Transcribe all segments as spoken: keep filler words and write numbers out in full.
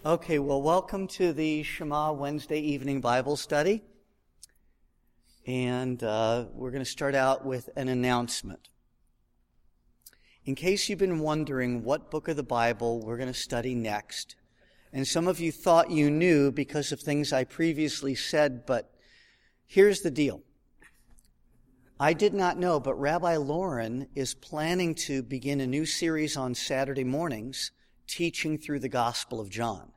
Okay, well, welcome to the Shema Wednesday evening Bible study. And uh, we're going to start out with an announcement. In case you've been wondering what book of the Bible we're going to study next, and some of you thought you knew because of things I previously said, but here's the deal. I did not know, but Rabbi Lauren is planning to begin a new series on Saturday mornings teaching through the Gospel of John.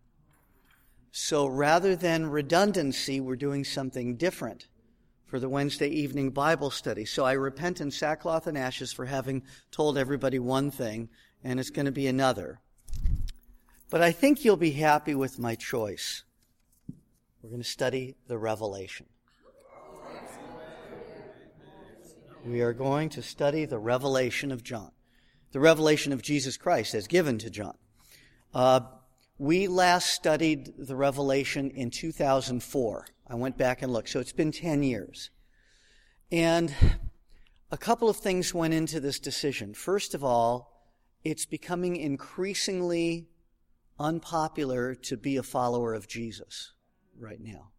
So rather than redundancy, we're doing something different for the Wednesday evening Bible study. So I repent in sackcloth and ashes for having told everybody one thing, and it's going to be another. But I think you'll be happy with my choice. We're going to study the Revelation. We are going to study the revelation of John, the revelation of Jesus Christ as given to John. Uh, we last studied the Revelation in two thousand four. I went back and looked, so it's been ten years. And a couple of things went into this decision. First of all, it's becoming increasingly unpopular to be a follower of Jesus right now.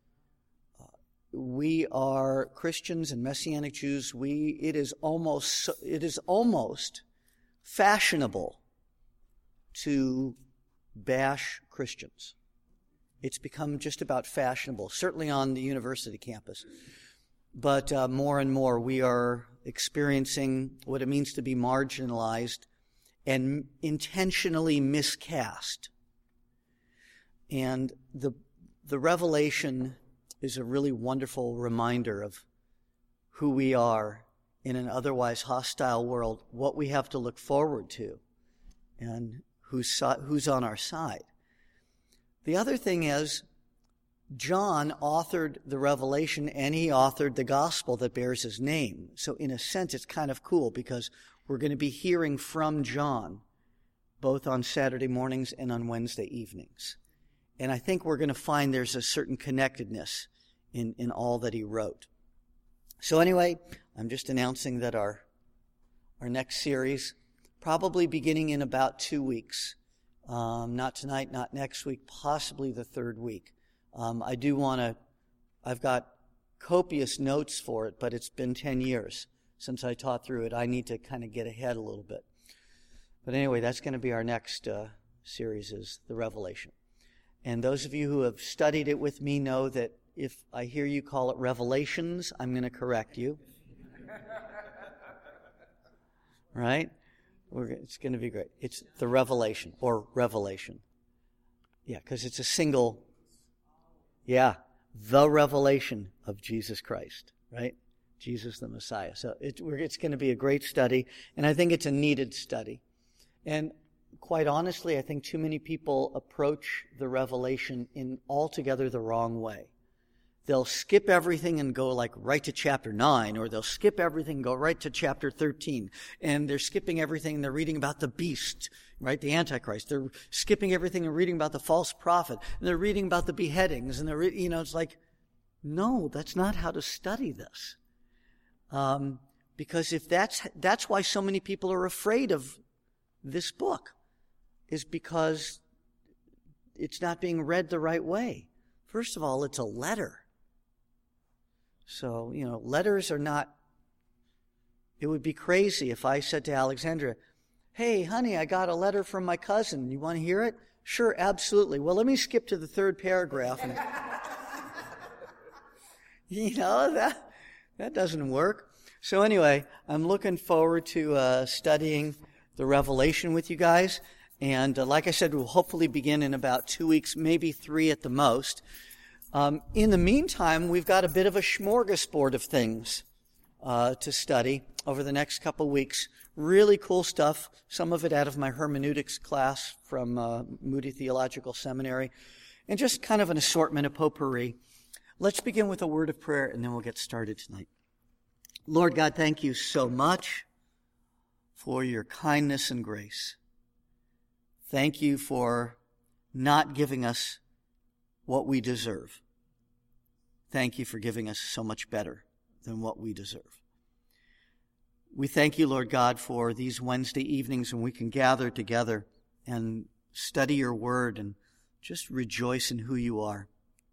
We are Christians and Messianic Jews. We it is almost it is almost fashionable to bash Christians. It's become just about fashionable, certainly on the university campus. But uh, more and more we are experiencing what it means to be marginalized and intentionally miscast. And the the revelation is a really wonderful reminder of who we are in an otherwise hostile world, what we have to look forward to, and who's who's on our side. The other thing is, John authored the Revelation and he authored the gospel that bears his name. So in a sense, it's kind of cool because we're going to be hearing from John both on Saturday mornings and on Wednesday evenings. And I think we're going to find there's a certain connectedness in, in all that he wrote. So anyway, I'm just announcing that our, our next series, probably beginning in about two weeks, um, not tonight, not next week, possibly the third week. Um, I do want to, I've got copious notes for it, but it's been ten years since I taught through it. I need to kind of get ahead a little bit. But anyway, that's going to be our next uh, series, is the Revelation. And those of you who have studied it with me know that if I hear you call it Revelations, I'm going to correct you. Right? We're, it's going to be great. It's the Revelation, or Revelation. Yeah, because it's a single, yeah, the revelation of Jesus Christ, right? Jesus the Messiah. So it, we're, it's going to be a great study, and I think it's a needed study. And quite honestly, I think too many people approach the Revelation in altogether the wrong way. They'll skip everything and go like right to chapter nine, or they'll skip everything and go right to chapter thirteen. And they're skipping everything and they're reading about the beast, right? The Antichrist. They're skipping everything and reading about the false prophet. And they're reading about the beheadings. And they're, re- you know, it's like, no, that's not how to study this. Um, because if that's, that's why so many people are afraid of this book, is because it's not being read the right way. First of all, it's a letter. So, you know, letters are not, it would be crazy if I said to Alexandra, hey, honey, I got a letter from my cousin. You want to hear it? Sure, absolutely. Well, let me skip to the third paragraph. And you know, that, that doesn't work. So anyway, I'm looking forward to uh, studying the Revelation with you guys. And uh, like I said, we'll hopefully begin in about two weeks, maybe three at the most. Um, in the meantime, we've got a bit of a smorgasbord of things uh, to study over the next couple weeks. Really cool stuff, some of it out of my hermeneutics class from uh, Moody Theological Seminary, and just kind of an assortment of potpourri. Let's begin with a word of prayer, and then we'll get started tonight. Lord God, thank you so much for your kindness and grace. Thank you for not giving us what we deserve. Thank you for giving us so much better than what we deserve. We thank you, Lord God, for these Wednesday evenings when we can gather together and study your word and just rejoice in who you are.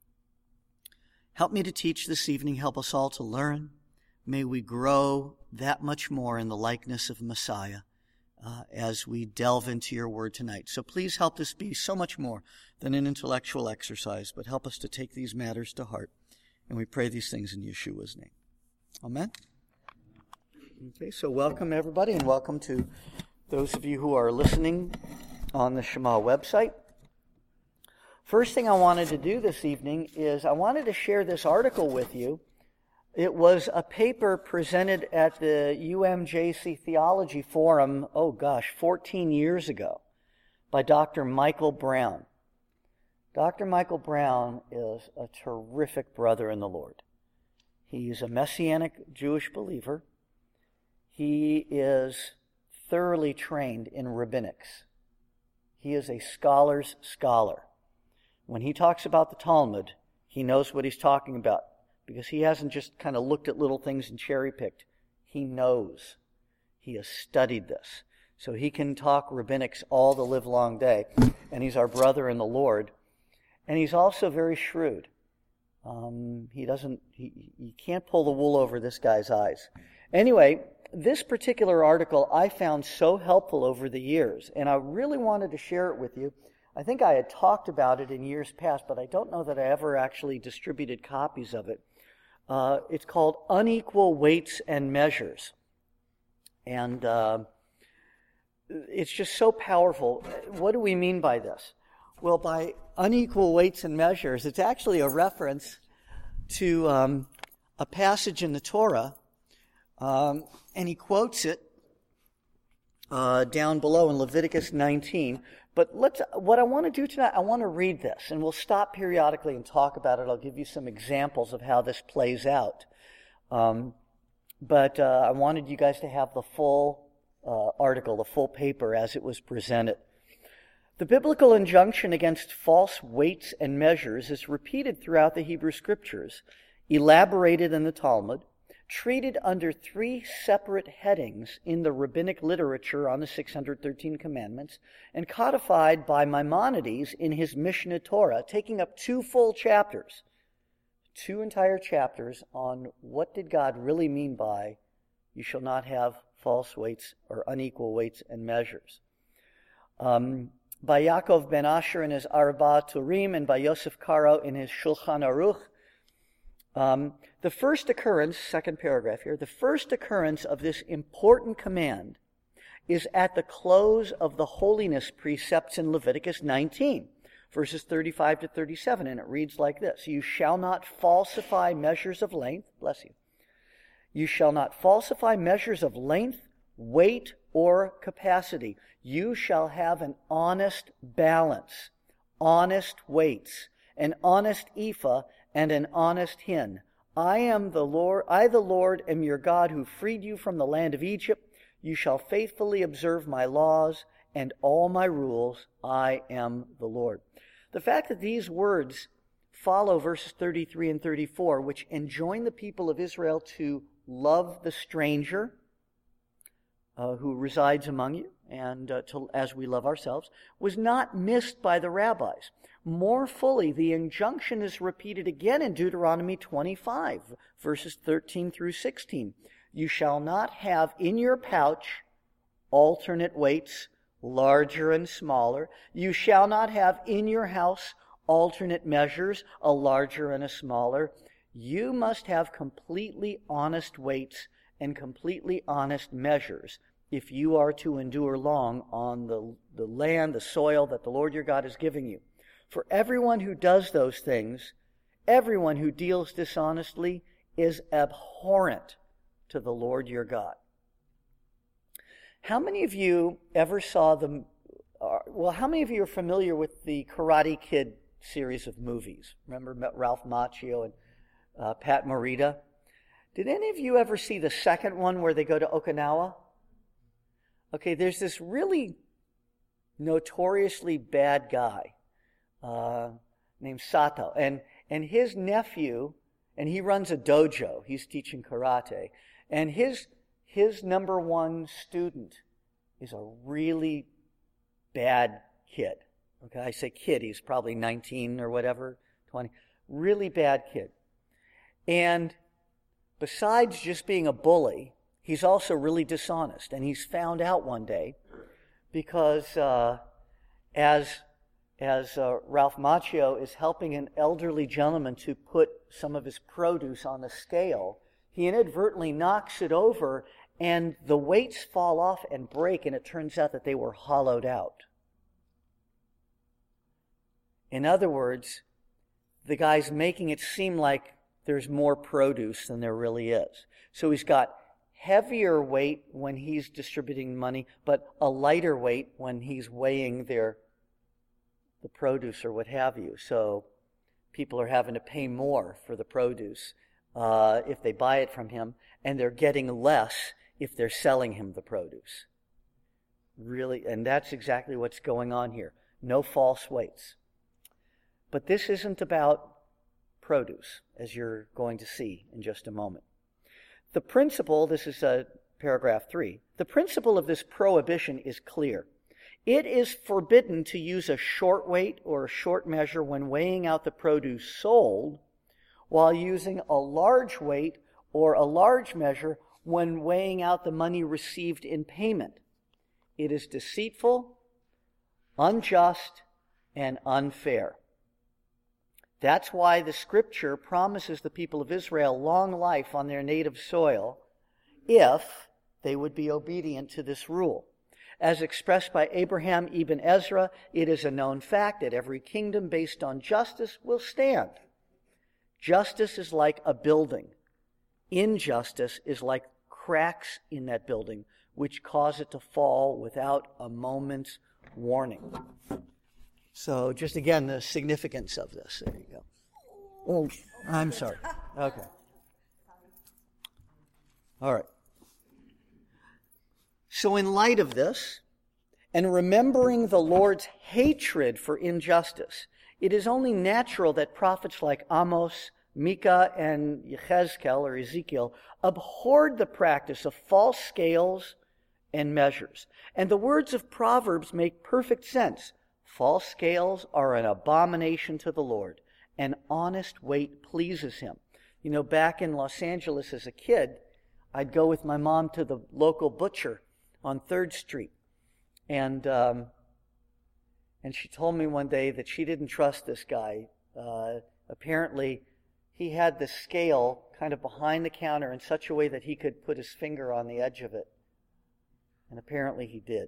Help me to teach this evening. Help us all to learn. May we grow that much more in the likeness of Messiah uh, as we delve into your word tonight. So please help this be so much more than an intellectual exercise, but help us to take these matters to heart. And we pray these things in Yeshua's name. Amen. Okay, so welcome everybody, and welcome to those of you who are listening on the Shema website. First thing I wanted to do this evening is I wanted to share this article with you. It was a paper presented at the U M J C Theology Forum, oh gosh, fourteen years ago, by Doctor Michael Brown. Doctor Michael Brown is a terrific brother in the Lord. He's a Messianic Jewish believer. He is thoroughly trained in rabbinics. He is a scholar's scholar. When he talks about the Talmud, he knows what he's talking about because he hasn't just kind of looked at little things and cherry-picked. He knows. He has studied this. So he can talk rabbinics all the livelong day. And he's our brother in the Lord. And he's also very shrewd. Um, he doesn't, he, you can't pull the wool over this guy's eyes. Anyway, this particular article I found so helpful over the years, and I really wanted to share it with you. I think I had talked about it in years past, but I don't know that I ever actually distributed copies of it. Uh, it's called Unequal Weights and Measures. And uh, it's just so powerful. What do we mean by this? Well, by unequal weights and measures, it's actually a reference to um, a passage in the Torah, um, and he quotes it uh, down below in Leviticus nineteen. But let's. What I want to do tonight, I want to read this, and we'll stop periodically and talk about it. I'll give you some examples of how this plays out. Um, but uh, I wanted you guys to have the full uh, article, the full paper as it was presented. The biblical injunction against false weights and measures is repeated throughout the Hebrew Scriptures, elaborated in the Talmud, treated under three separate headings in the rabbinic literature on the six hundred thirteen commandments, and codified by Maimonides in his Mishneh Torah, taking up two full chapters, two entire chapters on what did God really mean by you shall not have false weights or unequal weights and measures. Um, by Yaakov ben Asher in his Arba Turim, and by Yosef Karo in his Shulchan Aruch. Um, the first occurrence, second paragraph here, the first occurrence of this important command is at the close of the holiness precepts in Leviticus nineteen, verses thirty-five to thirty-seven, and it reads like this: You shall not falsify measures of length, bless you, you shall not falsify measures of length, weight, or capacity. You shall have an honest balance, honest weights, an honest ephah, and an honest hin. I am the Lord, I the Lord am your God who freed you from the land of Egypt. You shall faithfully observe my laws and all my rules. I am the Lord. The fact that these words follow verses thirty-three and thirty-four, which enjoin the people of Israel to love the stranger uh, who resides among you, and uh, to, as we love ourselves, was not missed by the rabbis. More fully, the injunction is repeated again in Deuteronomy twenty-five, verses thirteen through sixteen. You shall not have in your pouch alternate weights, larger and smaller. You shall not have in your house alternate measures, a larger and a smaller. You must have completely honest weights and completely honest measures if you are to endure long on the, the land, the soil that the Lord your God is giving you. For everyone who does those things, everyone who deals dishonestly, is abhorrent to the Lord your God. How many of you ever saw the, uh, well, how many of you are familiar with the Karate Kid series of movies? Remember Ralph Macchio and uh, Pat Morita? Did any of you ever see the second one where they go to Okinawa? Okay, there's this really notoriously bad guy Uh, named Sato, and and his nephew, and he runs a dojo. He's teaching karate, and his his number one student is a really bad kid. Okay, I say kid, he's probably nineteen or whatever, twenty. Really bad kid. And besides just being a bully, he's also really dishonest. And he's found out one day because uh, as, as uh, Ralph Macchio is helping an elderly gentleman to put some of his produce on the scale, he inadvertently knocks it over and the weights fall off and break, and it turns out that they were hollowed out. In other words, the guy's making it seem like there's more produce than there really is. So he's got heavier weight when he's distributing money, but a lighter weight when he's weighing their the produce or what have you. So people are having to pay more for the produce uh, if they buy it from him, and they're getting less if they're selling him the produce. Really, and that's exactly what's going on here. No false weights. But this isn't about produce, as you're going to see in just a moment. The principle, this is uh, paragraph three, the principle of this prohibition is clear. It is forbidden to use a short weight or a short measure when weighing out the produce sold, while using a large weight or a large measure when weighing out the money received in payment. It is deceitful, unjust, and unfair. That's why the scripture promises the people of Israel long life on their native soil if they would be obedient to this rule. As expressed by Abraham ibn Ezra, it is a known fact that every kingdom based on justice will stand. Justice is like a building. Injustice is like cracks in that building, which cause it to fall without a moment's warning. So just again, the significance of this. There you go. Oh, I'm sorry. Okay. All right. So in light of this, and remembering the Lord's hatred for injustice, it is only natural that prophets like Amos, Micah, and Yechezkel, or Ezekiel, abhorred the practice of false scales and measures. And the words of Proverbs make perfect sense. False scales are an abomination to the Lord. An honest weight pleases him. You know, back in Los Angeles as a kid, I'd go with my mom to the local butcher on third Street. And um, and she told me one day that she didn't trust this guy. Uh, apparently, he had the scale kind of behind the counter in such a way that he could put his finger on the edge of it. And apparently he did.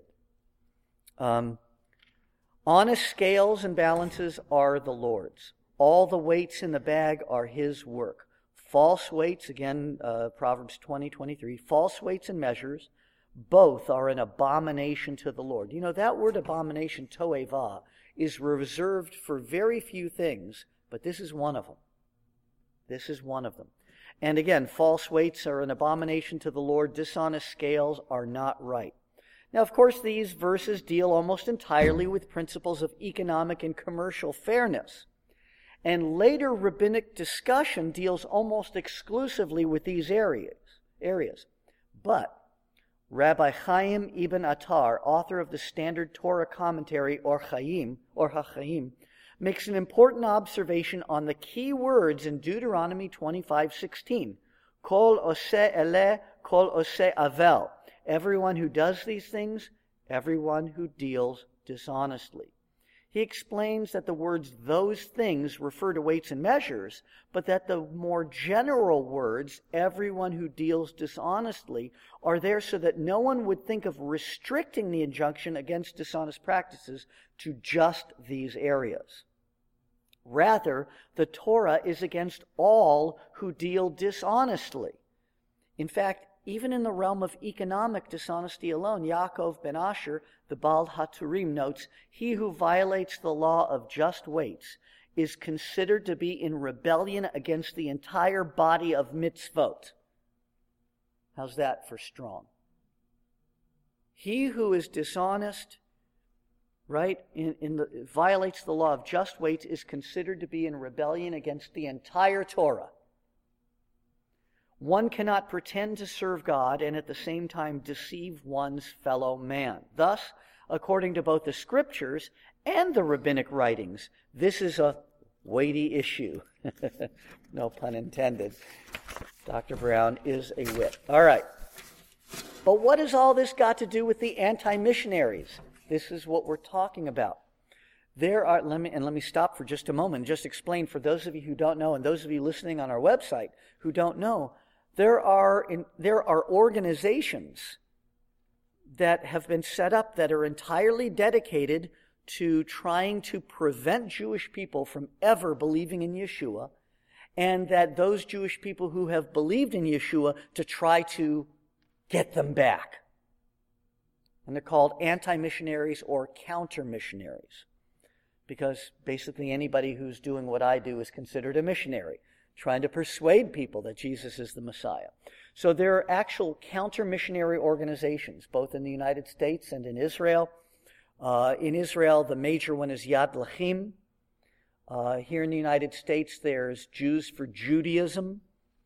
Um, honest scales and balances are the Lord's. All the weights in the bag are his work. False weights, again, uh, Proverbs twenty, twenty-three, false weights and measures, both are an abomination to the Lord. You know, that word abomination, toeva, is reserved for very few things, but this is one of them. This is one of them. And again, false weights are an abomination to the Lord. Dishonest scales are not right. Now, of course, these verses deal almost entirely with principles of economic and commercial fairness. And later rabbinic discussion deals almost exclusively with these areas. areas. But Rabbi Chaim Ibn Attar, author of the standard Torah commentary, Or Chaim, or HaChaim, makes an important observation on the key words in Deuteronomy twenty-five sixteen. Kol oseh eleh, kol oseh avel. Everyone who does these things, everyone who deals dishonestly. He explains that the words those things refer to weights and measures, but that the more general words, everyone who deals dishonestly, are there so that no one would think of restricting the injunction against dishonest practices to just these areas. Rather, the Torah is against all who deal dishonestly. In fact, even in the realm of economic dishonesty alone, Yaakov ben Asher, the Baal HaTurim, notes, he who violates the law of just weights is considered to be in rebellion against the entire body of mitzvot. How's that for strong? He who is dishonest, right, in, in the, violates the law of just weights is considered to be in rebellion against the entire Torah. One cannot pretend to serve God and at the same time deceive one's fellow man. Thus, according to both the scriptures and the rabbinic writings. This is a weighty issue. No pun intended. Doctor Brown is a wit. All right. But what has all this got to do with the anti-missionaries? This is what we're talking about. There are, let me, and let me stop for just a moment and just explain for those of you who don't know and those of you listening on our website who don't know, there are, in, there are organizations that have been set up that are entirely dedicated to trying to prevent Jewish people from ever believing in Yeshua, and that those Jewish people who have believed in Yeshua to try to get them back. And they're called anti-missionaries or counter-missionaries, because basically anybody who's doing what I do is considered a missionary, trying to persuade people that Jesus is the Messiah. So there are actual counter-missionary organizations, both in the United States and in Israel. Uh, in Israel, the major one is Yad L'Achim. Uh, here in the United States, there's Jews for Judaism.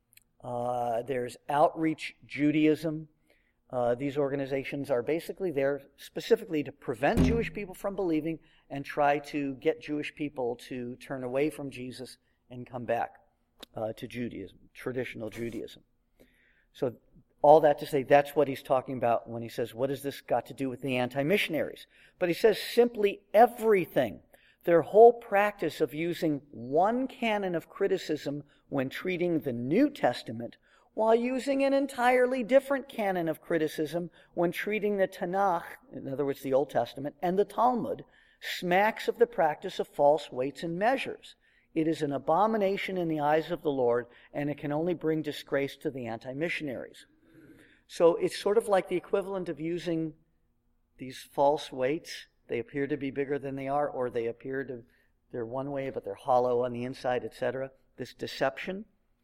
Uh, there's Outreach Judaism. Uh, these organizations are basically there specifically to prevent Jewish people from believing and try to get Jewish people to turn away from Jesus and come back uh, to Judaism, traditional Judaism. So all that to say, that's what he's talking about when he says, what has this got to do with the anti-missionaries? But he says simply everything. Their whole practice of using one canon of criticism when treating the New Testament, while using an entirely different canon of criticism when treating the Tanakh, in other words, the Old Testament, and the Talmud, smacks of the practice of false weights and measures. It is an abomination in the eyes of the Lord, and it can only bring disgrace to the anti-missionaries. So it's sort of like the equivalent of using these false weights. They appear to be bigger than they are, or they appear to, they're one way, but they're hollow on the inside, et cetera. This deception.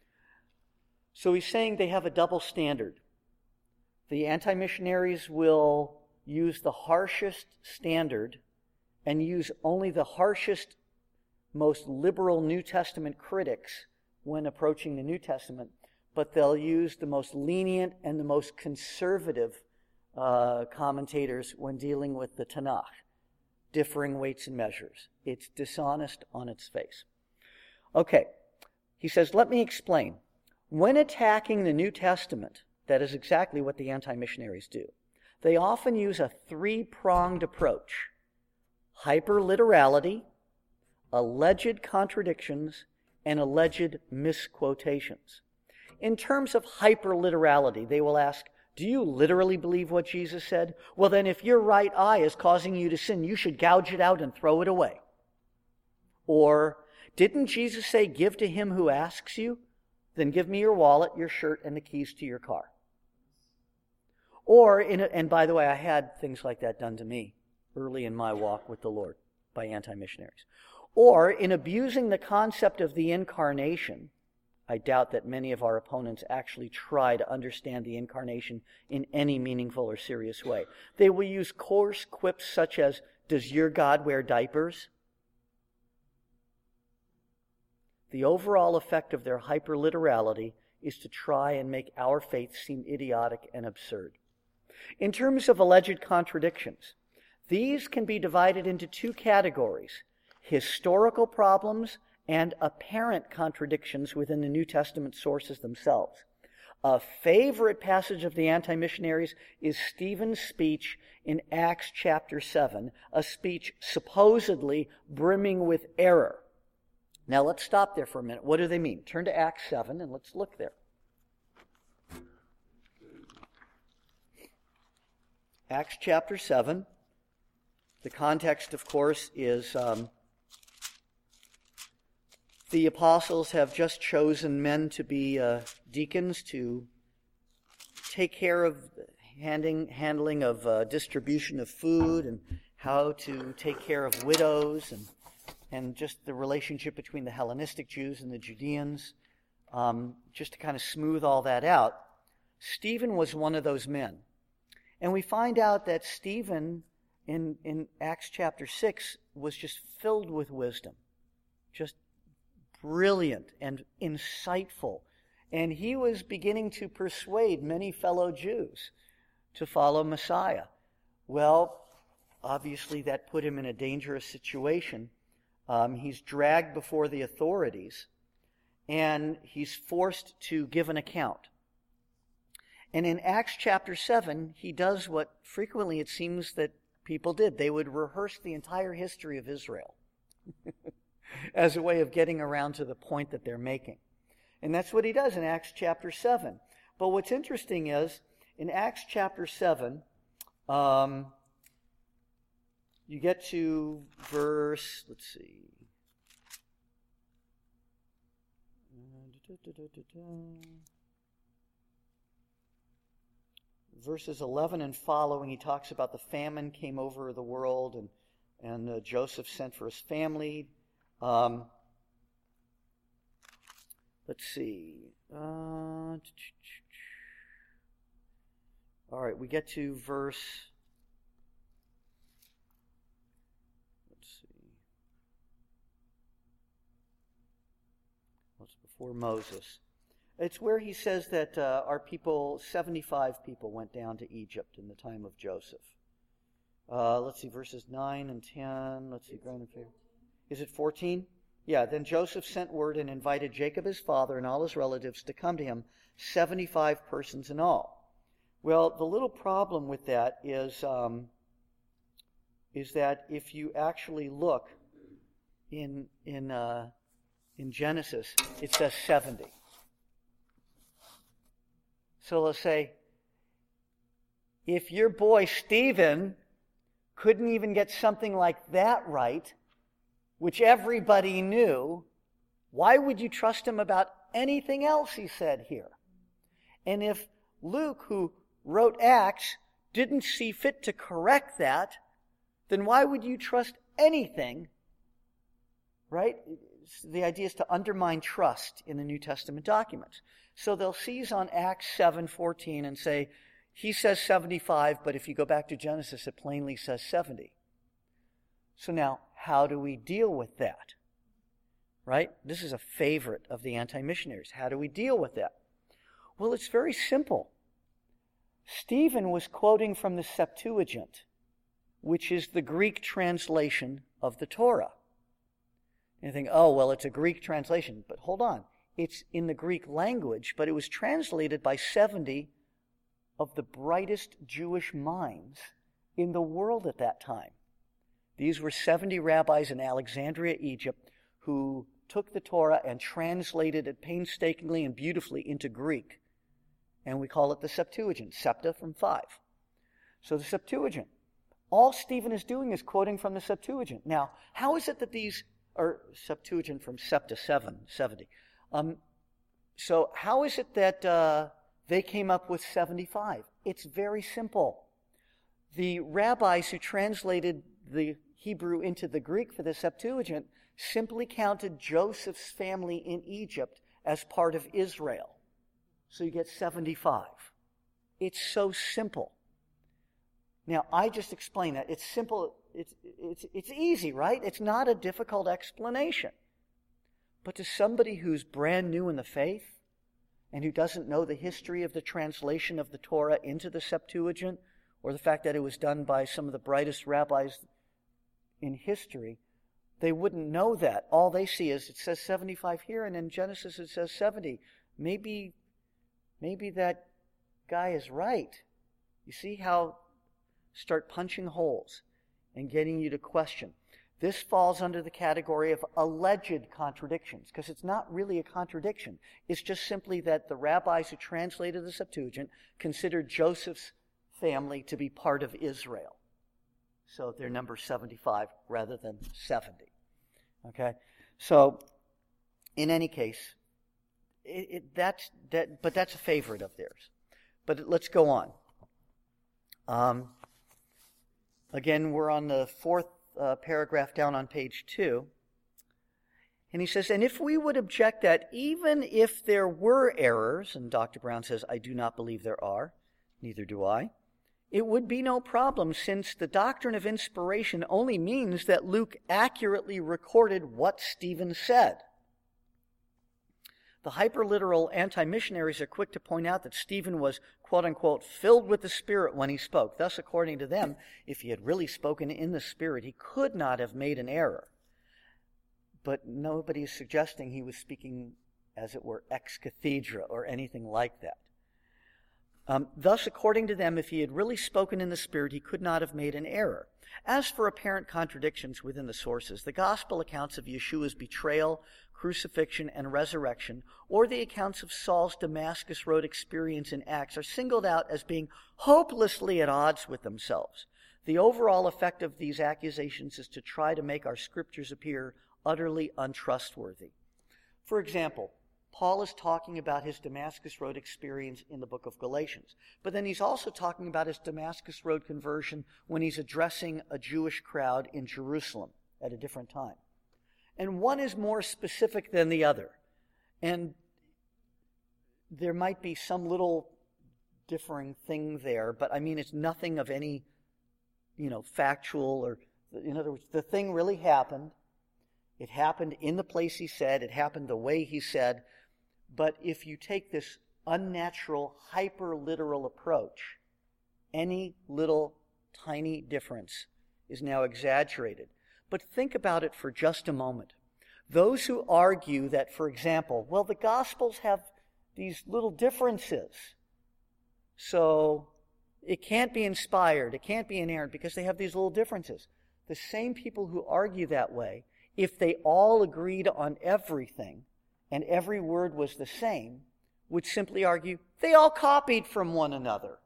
So he's saying they have a double standard. The anti-missionaries will use the harshest standard and use only the harshest, most liberal New Testament critics when approaching the New Testament, but they'll use the most lenient and the most conservative uh, commentators when dealing with the Tanakh. Differing weights and measures. It's dishonest on its face. Okay, he says, let me explain. When attacking the New Testament, that is exactly what the anti-missionaries do. They often use a three-pronged approach. Hyperliterality, alleged contradictions, and alleged misquotations. In terms of hyperliterality, they will ask, do you literally believe what Jesus said? Well, then if your right eye is causing you to sin, you should gouge it out and throw it away. Or, didn't Jesus say, give to him who asks you? Then give me your wallet, your shirt, and the keys to your car. Or, in a, and by the way, I had things like that done to me early in my walk with the Lord by anti-missionaries. Or, in abusing the concept of the incarnation, I doubt that many of our opponents actually try to understand the incarnation in any meaningful or serious way. They will use coarse quips such as, does your God wear diapers? The overall effect of their hyperliterality is to try and make our faith seem idiotic and absurd. In terms of alleged contradictions, these can be divided into two categories: historical problems and apparent contradictions within the New Testament sources themselves. A favorite passage of the anti-missionaries is Stephen's speech in Acts chapter seven, a speech supposedly brimming with error. Now let's stop there for a minute. What do they mean? Turn to Acts seven and let's look there. Acts chapter seven. The context, of course, is um, the apostles have just chosen men to be uh, deacons to take care of handing, handling of uh, distribution of food and how to take care of widows and and just the relationship between the Hellenistic Jews and the Judeans, um, just to kind of smooth all that out. Stephen was one of those men. And we find out that Stephen, in, in Acts chapter six, was just filled with wisdom. Just brilliant and insightful. And he was beginning to persuade many fellow Jews to follow Messiah. Well, obviously that put him in a dangerous situation. Um, he's dragged before the authorities, and he's forced to give an account. And in Acts chapter seven, he does what frequently it seems that people did. They would rehearse the entire history of Israel as a way of getting around to the point that they're making. And that's what he does in Acts chapter seven. But what's interesting is, in Acts chapter seven, um, you get to verse, let's see. Verses eleven and following, he talks about the famine came over the world, and, and uh, Joseph sent for his family. Um, let's see. Uh, all right, we get to verse... Let's see. Well, it's before Moses. It's where he says that uh, our people, seventy-five people, went down to Egypt in the time of Joseph. Uh, let's see, verses nine and ten. Let's see, grand and fair. Is it fourteen? Yeah, then Joseph sent word and invited Jacob his father and all his relatives to come to him, seventy-five persons in all. Well, the little problem with that is, um, is that if you actually look in, in, uh, in Genesis, it says seventy. So let's say, if your boy Stephen couldn't even get something like that right, which everybody knew, why would you trust him about anything else, he said here? And if Luke, who wrote Acts, didn't see fit to correct that, then why would you trust anything, right? The idea is to undermine trust in the New Testament documents. So they'll seize on Acts seven fourteen and say, he says seventy-five, but if you go back to Genesis, it plainly says seventy. So now, how do we deal with that? Right? This is a favorite of the anti-missionaries. How do we deal with that? Well, it's very simple. Stephen was quoting from the Septuagint, which is the Greek translation of the Torah. And you think, oh, well, it's a Greek translation. But hold on. It's in the Greek language, but it was translated by seventy of the brightest Jewish minds in the world at that time. These were seventy rabbis in Alexandria, Egypt, who took the Torah and translated it painstakingly and beautifully into Greek. And we call it the Septuagint, septa from five. So the Septuagint. All Stephen is doing is quoting from the Septuagint. Now, how is it that these, or Septuagint from septa, seven, seventy. Um, so how is it that uh, they came up with seventy-five? It's very simple. The rabbis who translated the Hebrew into the Greek for the Septuagint simply counted Joseph's family in Egypt as part of Israel. So you get seventy-five. It's so simple. Now, I just explained that. It's simple. It's, it's, it's easy, right? It's not a difficult explanation. But to somebody who's brand new in the faith and who doesn't know the history of the translation of the Torah into the Septuagint, or the fact that it was done by some of the brightest rabbis in history, they wouldn't know that. All they see is it says seventy-five here, and in Genesis it says seventy. Maybe, maybe that guy is right. You see how start punching holes and getting you to question. This falls under the category of alleged contradictions, because it's not really a contradiction. It's just simply that the rabbis who translated the Septuagint considered Joseph's family to be part of Israel. So they're number seventy-five rather than seventy. Okay? So, in any case, it, it, that's, that, but that's a favorite of theirs. But let's go on. Um, again, we're on the fourth uh, paragraph down on page two. And he says, and if we would object that even if there were errors, and Doctor Brown says, I do not believe there are, neither do I, it would be no problem, since the doctrine of inspiration only means that Luke accurately recorded what Stephen said. The hyperliteral anti-missionaries are quick to point out that Stephen was, quote-unquote, filled with the Spirit when he spoke. Thus, according to them, if he had really spoken in the Spirit, he could not have made an error. But nobody is suggesting he was speaking, as it were, ex cathedra or anything like that. Um, thus, according to them, if he had really spoken in the Spirit, he could not have made an error. As for apparent contradictions within the sources, the gospel accounts of Yeshua's betrayal, crucifixion, and resurrection, or the accounts of Saul's Damascus Road experience in Acts, are singled out as being hopelessly at odds with themselves. The overall effect of these accusations is to try to make our scriptures appear utterly untrustworthy. For example, Paul is talking about his Damascus Road experience in the book of Galatians. But then he's also talking about his Damascus Road conversion when he's addressing a Jewish crowd in Jerusalem at a different time. And one is more specific than the other. And there might be some little differing thing there, but I mean, it's nothing of any, you know, factual or, in other words, the thing really happened. It happened in the place he said. It happened the way he said. But if you take this unnatural, hyper-literal approach, any little tiny difference is now exaggerated. But think about it for just a moment. Those who argue that, for example, well, the Gospels have these little differences, so it can't be inspired, it can't be inerrant because they have these little differences. The same people who argue that way, if they all agreed on everything and every word was the same, would simply argue they all copied from one another.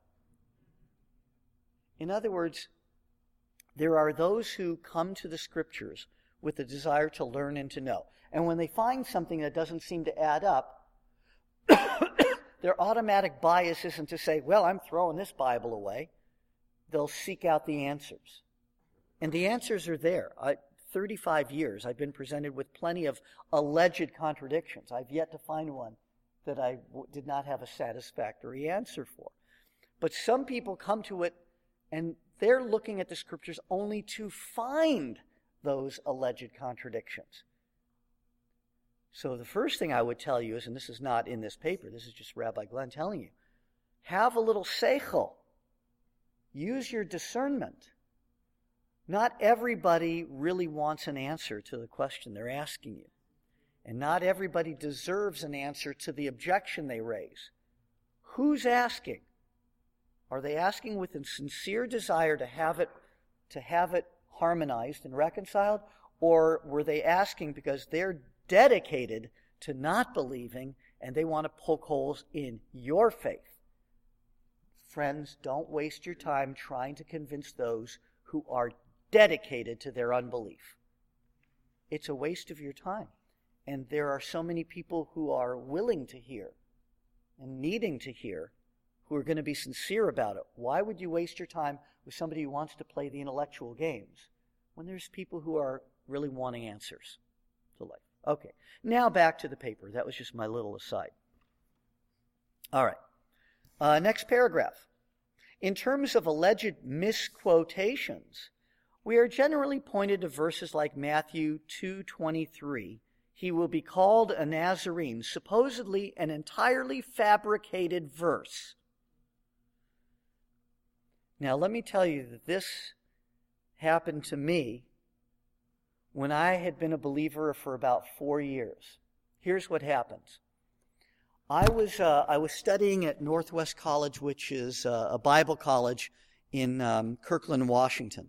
In other words, there are those who come to the Scriptures with the desire to learn and to know. And when they find something that doesn't seem to add up, their automatic bias isn't to say, well, I'm throwing this Bible away. They'll seek out the answers. And the answers are there. I, thirty-five years, I've been presented with plenty of alleged contradictions. I've yet to find one that I w- did not have a satisfactory answer for. But some people come to it and they're looking at the Scriptures only to find those alleged contradictions. So the first thing I would tell you is, and this is not in this paper, this is just Rabbi Glenn telling you, have a little seichel. Use your discernment. Not everybody really wants an answer to the question they're asking you. And not everybody deserves an answer to the objection they raise. Who's asking? Are they asking with a sincere desire to have it, to have it harmonized and reconciled? Or were they asking because they're dedicated to not believing and they want to poke holes in your faith? Friends, don't waste your time trying to convince those who are dedicated to their unbelief. It's a waste of your time. And there are so many people who are willing to hear and needing to hear who are going to be sincere about it. Why would you waste your time with somebody who wants to play the intellectual games when there's people who are really wanting answers to life? Okay, now back to the paper. That was just my little aside. All right, uh, next paragraph. In terms of alleged misquotations, we are generally pointed to verses like Matthew two twenty-three, he will be called a Nazarene, supposedly an entirely fabricated verse. Now, let me tell you that this happened to me when I had been a believer for about four years. Here's what happens. I was uh, I was studying at Northwest College, which is uh, a Bible college in um, Kirkland, Washington.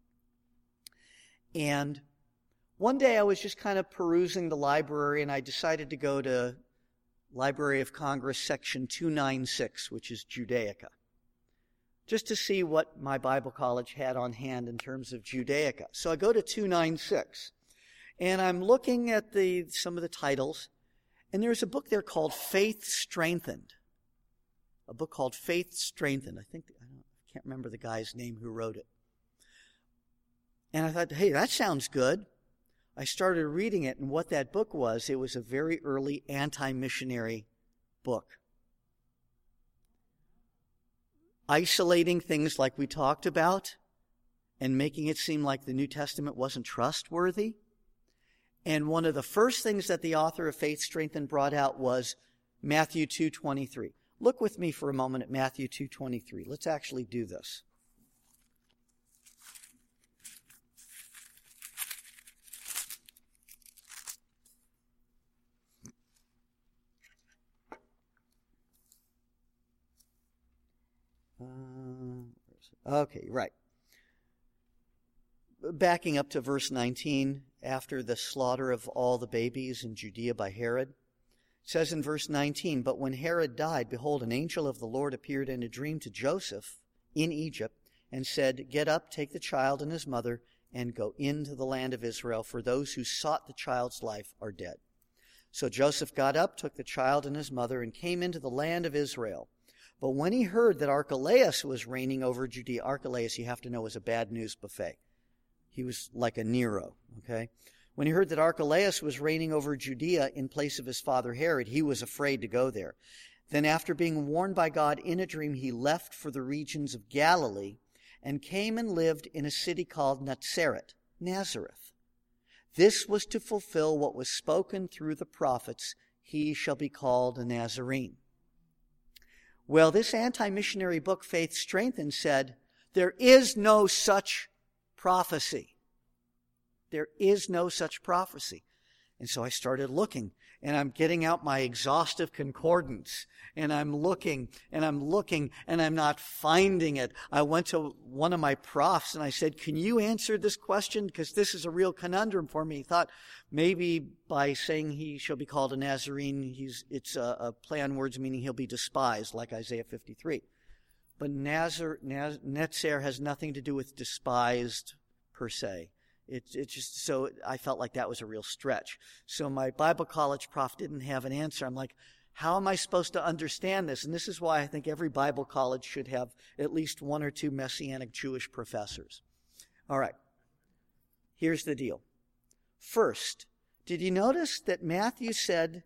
And one day I was just kind of perusing the library, and I decided to go to Library of Congress, section two ninety-six, which is Judaica, just to see what my Bible college had on hand in terms of Judaica. So I go to two ninety-six, and I'm looking at the some of the titles, and there's a book there called Faith Strengthened. A book called Faith Strengthened. I think, I, don't, I can't remember the guy's name who wrote it. And I thought, hey, that sounds good. I started reading it, and what that book was, it was a very early anti-missionary book. Isolating things like we talked about and making it seem like the New Testament wasn't trustworthy. And one of the first things that the author of Faith Strengthened brought out was Matthew two twenty-three. Look with me for a moment at Matthew two twenty-three. Let's actually do this. Uh, okay, right. Backing up to verse nineteen, after the slaughter of all the babies in Judea by Herod, it says in verse nineteen, "But when Herod died, behold, an angel of the Lord appeared in a dream to Joseph in Egypt, and said, Get up, take the child and his mother, and go into the land of Israel, for those who sought the child's life are dead. So Joseph got up, took the child and his mother, and came into the land of Israel. But when he heard that Archelaus was reigning over Judea," Archelaus, you have to know, was a bad news buffet. He was like a Nero, okay? When he heard that Archelaus was reigning over Judea in place of his father Herod, he was afraid to go there. Then after being warned by God in a dream, he left for the regions of Galilee and came and lived in a city called Nazareth, Nazareth. This was to fulfill what was spoken through the prophets, "He shall be called a Nazarene." Well, this anti-missionary book, Faith Strengthened, said, there is no such prophecy. There is no such prophecy. And so I started looking, and I'm getting out my exhaustive concordance, and I'm looking, and I'm looking, and I'm not finding it. I went to one of my profs, and I said, can you answer this question? Because this is a real conundrum for me. He thought maybe by saying he shall be called a Nazarene, he's, it's a, a play on words meaning he'll be despised, like Isaiah fifty-three. But Nazar, Naz, Netzer has nothing to do with despised per se. It's it just, so I felt like that was a real stretch. So my Bible college prof didn't have an answer. I'm like, how am I supposed to understand this? And this is why I think every Bible college should have at least one or two Messianic Jewish professors. All right. Here's the deal. First, did you notice that Matthew said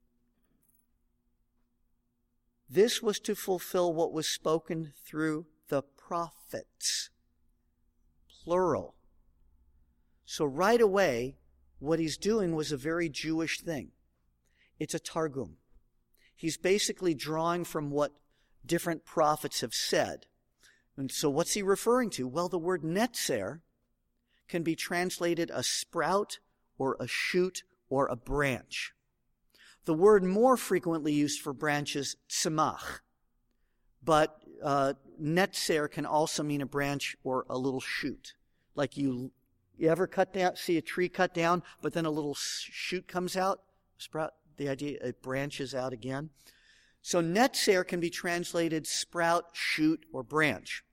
this was to fulfill what was spoken through the prophets? Plural. So right away, what he's doing was a very Jewish thing. It's a targum. He's basically drawing from what different prophets have said. And so what's he referring to? Well, the word netzer can be translated a sprout or a shoot or a branch. The word more frequently used for branch is tzemach. But uh, netzer can also mean a branch or a little shoot. Like you... You ever cut down, see a tree cut down, but then a little shoot comes out? Sprout, the idea, it branches out again. So netzer can be translated sprout, shoot, or branch.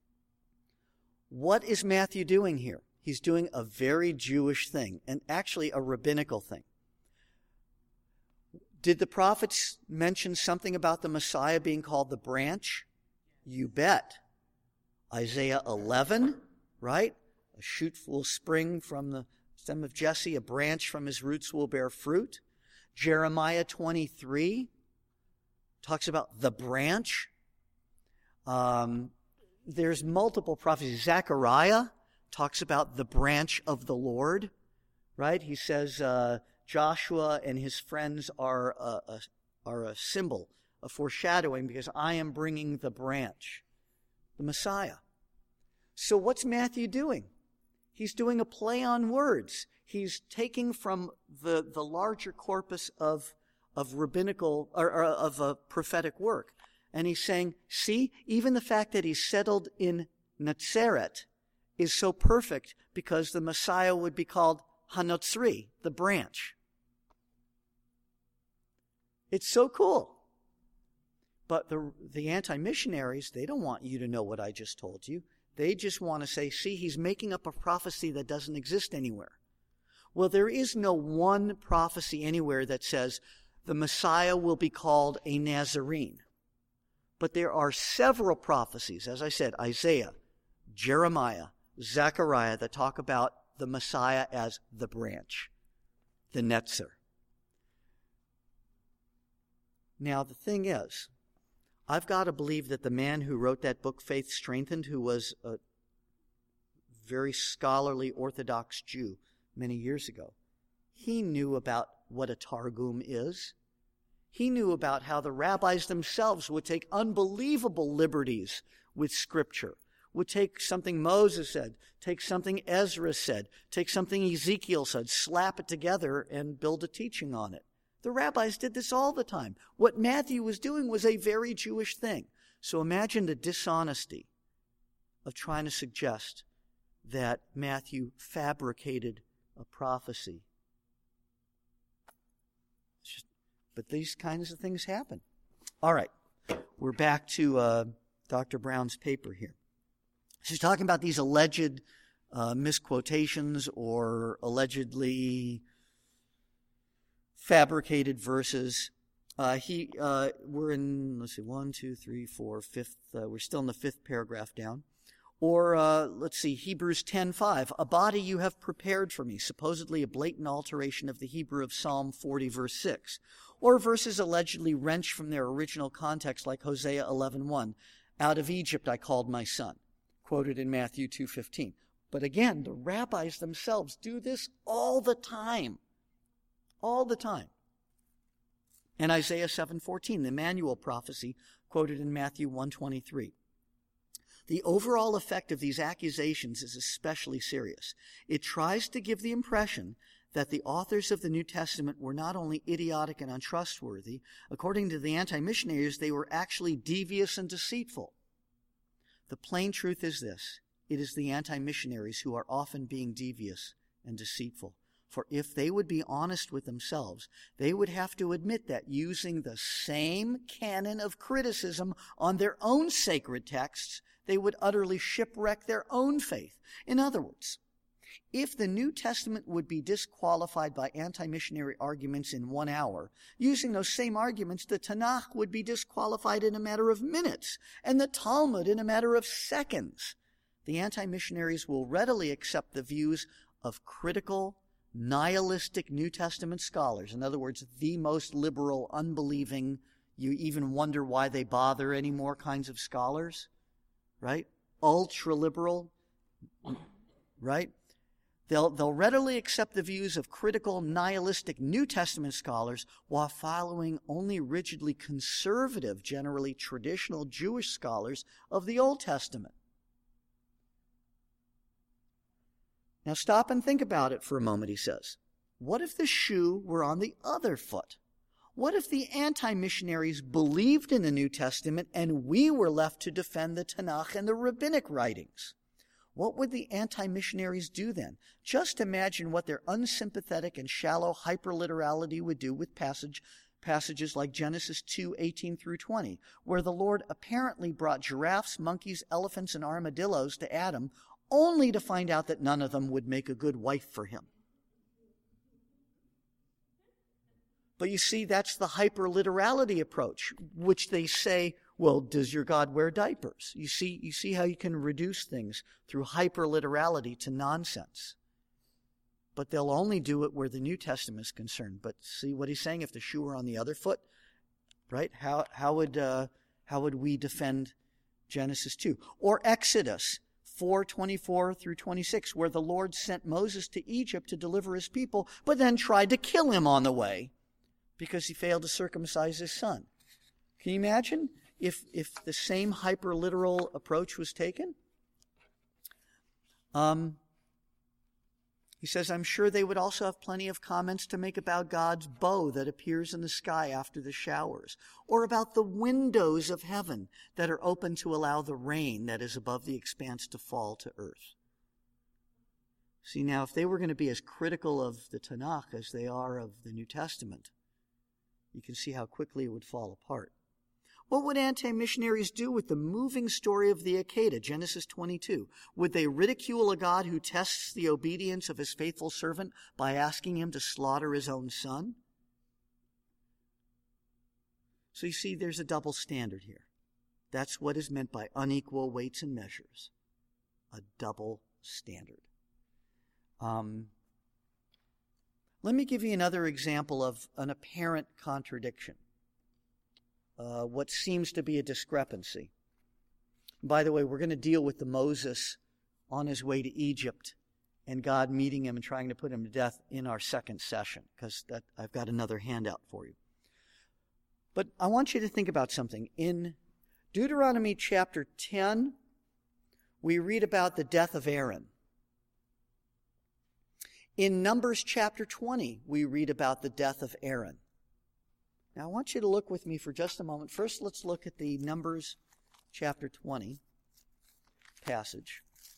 What is Matthew doing here? He's doing a very Jewish thing, and actually a rabbinical thing. Did the prophets mention something about the Messiah being called the branch? You bet. Isaiah eleven, right? A shoot will spring from the stem of Jesse. A branch from his roots will bear fruit. Jeremiah twenty-three talks about the branch. Um, there's multiple prophecies. Zechariah talks about the branch of the Lord, right? He says uh, Joshua and his friends are a, a, are a symbol, a foreshadowing, because I am bringing the branch, the Messiah. So what's Matthew doing? He's doing a play on words. He's taking from the, the larger corpus of, of rabbinical, or, or of a prophetic work. And he's saying, see, even the fact that he's settled in Nazareth is so perfect because the Messiah would be called Hanotzri, the branch. It's so cool. But the, the anti-missionaries, they don't want you to know what I just told you. They just want to say, see, he's making up a prophecy that doesn't exist anywhere. Well, there is no one prophecy anywhere that says the Messiah will be called a Nazarene. But there are several prophecies, as I said, Isaiah, Jeremiah, Zechariah, that talk about the Messiah as the branch, the netzer. Now, the thing is, I've got to believe that the man who wrote that book, Faith Strengthened, who was a very scholarly Orthodox Jew many years ago, He knew about what a Targum is. He knew about how the rabbis themselves would take unbelievable liberties with Scripture, would take something Moses said, take something Ezra said, take something Ezekiel said, slap it together and build a teaching on it. The rabbis did this all the time. What Matthew was doing was a very Jewish thing. So imagine the dishonesty of trying to suggest that Matthew fabricated a prophecy. Just, but these kinds of things happen. All right, we're back to uh, Doctor Brown's paper here. She's talking about these alleged uh, misquotations or allegedly fabricated verses. Uh, he, uh, we're in, let's see, one, two, three, four, fifth, uh, we're still in the fifth paragraph down. Or, uh, let's see, Hebrews ten five, a body you have prepared for me, supposedly a blatant alteration of the Hebrew of Psalm forty, verse six. Or verses allegedly wrenched from their original context, like Hosea eleven one, out of Egypt I called my son, quoted in Matthew two fifteen. But again, the rabbis themselves do this all the time. All the time. And Isaiah seven fourteen, the Emmanuel prophecy, quoted in Matthew one twenty-three. The overall effect of these accusations is especially serious. It tries to give the impression that the authors of the New Testament were not only idiotic and untrustworthy, according to the anti-missionaries, they were actually devious and deceitful. The plain truth is this: it is the anti-missionaries who are often being devious and deceitful. For if they would be honest with themselves, they would have to admit that using the same canon of criticism on their own sacred texts, they would utterly shipwreck their own faith. In other words, if the New Testament would be disqualified by anti-missionary arguments in one hour, using those same arguments, the Tanakh would be disqualified in a matter of minutes, and the Talmud in a matter of seconds. The anti-missionaries will readily accept the views of critical, nihilistic New Testament scholars. In other words, the most liberal, unbelieving, you even wonder why they bother anymore kinds of scholars, right? Ultra-liberal, right? They'll, they'll readily accept the views of critical, nihilistic New Testament scholars while following only rigidly conservative, generally traditional Jewish scholars of the Old Testament. Now stop and think about it for a moment, he says. What if the shoe were on the other foot? What if the anti-missionaries believed in the New Testament and we were left to defend the Tanakh and the rabbinic writings? What would the anti-missionaries do then? Just imagine what their unsympathetic and shallow hyperliterality would do with passage, passages like Genesis two eighteen through twenty, where the Lord apparently brought giraffes, monkeys, elephants, and armadillos to Adam, only to find out that none of them would make a good wife for him. But you see, that's the hyperliterality approach, which they say, well, does your God wear diapers? You see, you see how you can reduce things through hyperliterality to nonsense. But they'll only do it where the New Testament is concerned. But see what he's saying? If the shoe were on the other foot, right? How how would uh, how would we defend Genesis two or Exodus four twenty-four through twenty-six, where the Lord sent Moses to Egypt to deliver his people, but then tried to kill him on the way because he failed to circumcise his son? Can you imagine if if the same hyperliteral approach was taken? Um, he says, I'm sure they would also have plenty of comments to make about God's bow that appears in the sky after the showers, or about the windows of heaven that are open to allow the rain that is above the expanse to fall to earth. See, now, if they were going to be as critical of the Tanakh as they are of the New Testament, you can see how quickly it would fall apart. What would anti-missionaries do with the moving story of the Akedah, Genesis twenty-two? Would they ridicule a God who tests the obedience of his faithful servant by asking him to slaughter his own son? So you see, there's a double standard here. That's what is meant by unequal weights and measures. A double standard. Um, let me give you another example of an apparent contradiction. Uh, what seems to be a discrepancy. By the way, we're going to deal with the Moses on his way to Egypt and God meeting him and trying to put him to death in our second session, because that I've got another handout for you. But I want you to think about something. In Deuteronomy chapter ten, we read about the death of Aaron. In Numbers chapter twenty, we read about the death of Aaron. Now I want you to look with me for just a moment. First, let's look at the Numbers chapter twenty passage.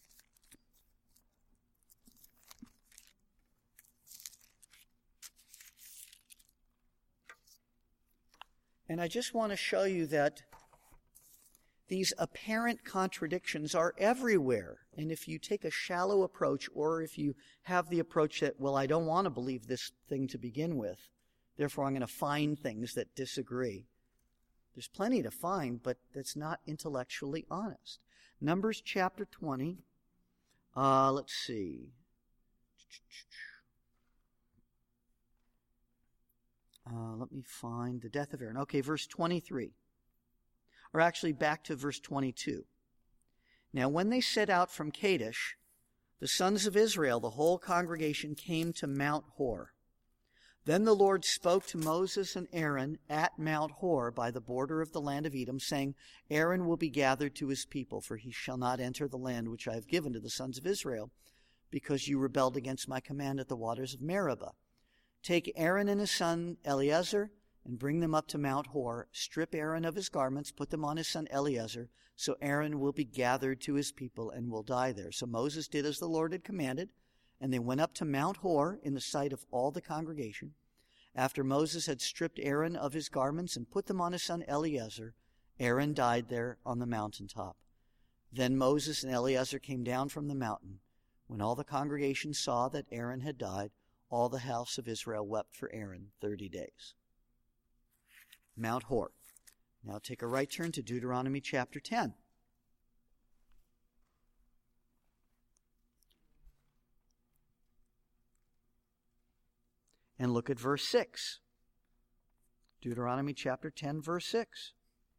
And I just want to show you that these apparent contradictions are everywhere. And if you take a shallow approach, or if you have the approach that, well, I don't want to believe this thing to begin with, therefore I'm going to find things that disagree. There's plenty to find, but that's not intellectually honest. Numbers chapter twenty, uh, let's see. Uh, let me find the death of Aaron. Okay, verse twenty-three. Or actually back to verse twenty-two. Now when they set out from Kadesh, the sons of Israel, the whole congregation, came to Mount Hor. Then the Lord spoke to Moses and Aaron at Mount Hor by the border of the land of Edom, saying, Aaron will be gathered to his people, for he shall not enter the land which I have given to the sons of Israel, because you rebelled against my command at the waters of Meribah. Take Aaron and his son Eleazar and bring them up to Mount Hor. Strip Aaron of his garments, put them on his son Eleazar, so Aaron will be gathered to his people and will die there. So Moses did as the Lord had commanded, and they went up to Mount Hor in the sight of all the congregation. After Moses had stripped Aaron of his garments and put them on his son Eleazar, Aaron died there on the mountaintop. Then Moses and Eleazar came down from the mountain. When all the congregation saw that Aaron had died, all the house of Israel wept for Aaron thirty days. Mount Hor. Now take a right turn to Deuteronomy chapter ten. And look at verse six. Deuteronomy chapter ten, verse six.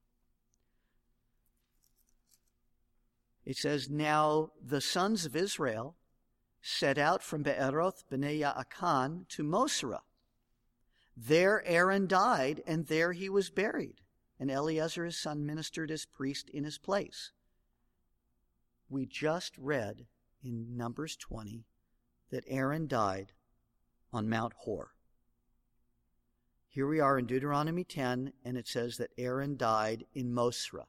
It says, Now the sons of Israel set out from Be'eroth Bnei Ya'akan to Mosera. There Aaron died, and there he was buried. And Eleazar his son ministered as priest in his place. We just read in Numbers twenty that Aaron died on Mount Hor. Here we are in Deuteronomy ten, and it says that Aaron died in Mosera.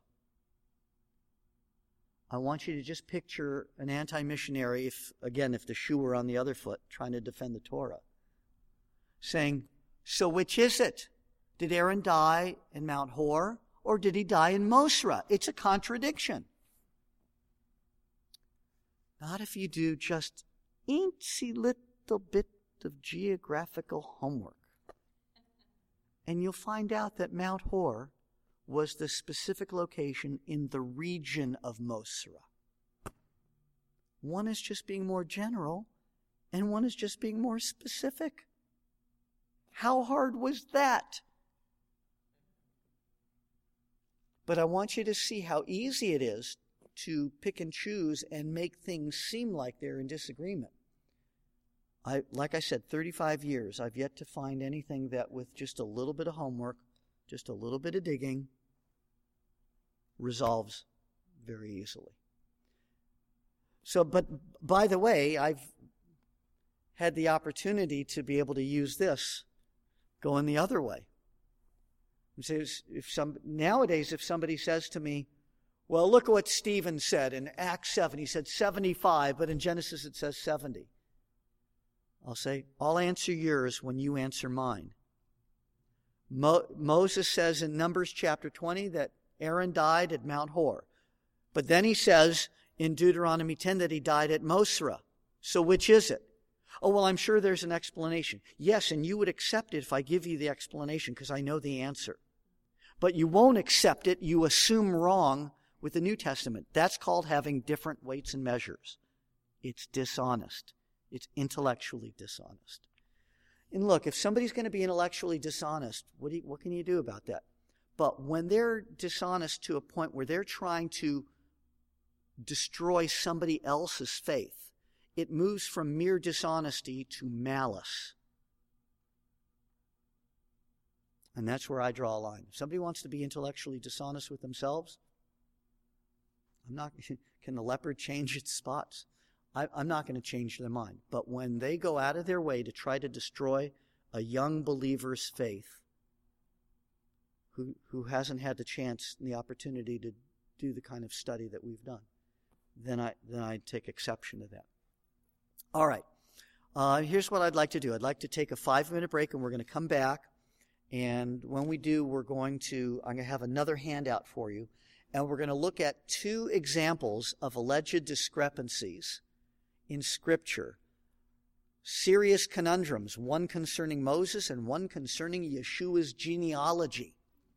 I want you to just picture an anti-missionary, if, again, if the shoe were on the other foot, trying to defend the Torah, saying, so which is it? Did Aaron die in Mount Hor, or did he die in Mosera? It's a contradiction. Not if you do just eensy little bit of geographical homework. And you'll find out that Mount Hor was the specific location in the region of Mosera. One is just being more general, and one is just being more specific. How hard was that? But I want you to see how easy it is to pick and choose and make things seem like they're in disagreement. I, like I said, thirty-five years, I've yet to find anything that with just a little bit of homework, just a little bit of digging, resolves very easily. So, but by the way, I've had the opportunity to be able to use this going the other way. If some, nowadays, if somebody says to me, well, look at what Stephen said in Acts seven. He said seventy-five, but in Genesis it says seventy. I'll say, I'll answer yours when you answer mine. Mo- Moses says in Numbers chapter twenty that Aaron died at Mount Hor. But then he says in Deuteronomy ten that he died at Mosera. So which is it? Oh, well, I'm sure there's an explanation. Yes, and you would accept it if I give you the explanation because I know the answer. But you won't accept it. You assume wrong with the New Testament. That's called having different weights and measures. It's dishonest. It's intellectually dishonest. And look, if somebody's going to be intellectually dishonest, what, do you, what can you do about that? But when they're dishonest to a point where they're trying to destroy somebody else's faith, it moves from mere dishonesty to malice. And that's where I draw a line. If somebody wants to be intellectually dishonest with themselves, I'm not. Can the leopard change its spots? I, I'm not going to change their mind. But when they go out of their way to try to destroy a young believer's faith, who who hasn't had the chance and the opportunity to do the kind of study that we've done, then I then I take exception to that. All right. Uh, here's what I'd like to do. I'd like to take a five-minute break, and we're going to come back. And when we do, we're going to, I'm going to have another handout for you. And we're going to look at two examples of alleged discrepancies in Scripture. Serious conundrums, one concerning Moses and one concerning Yeshua's genealogy.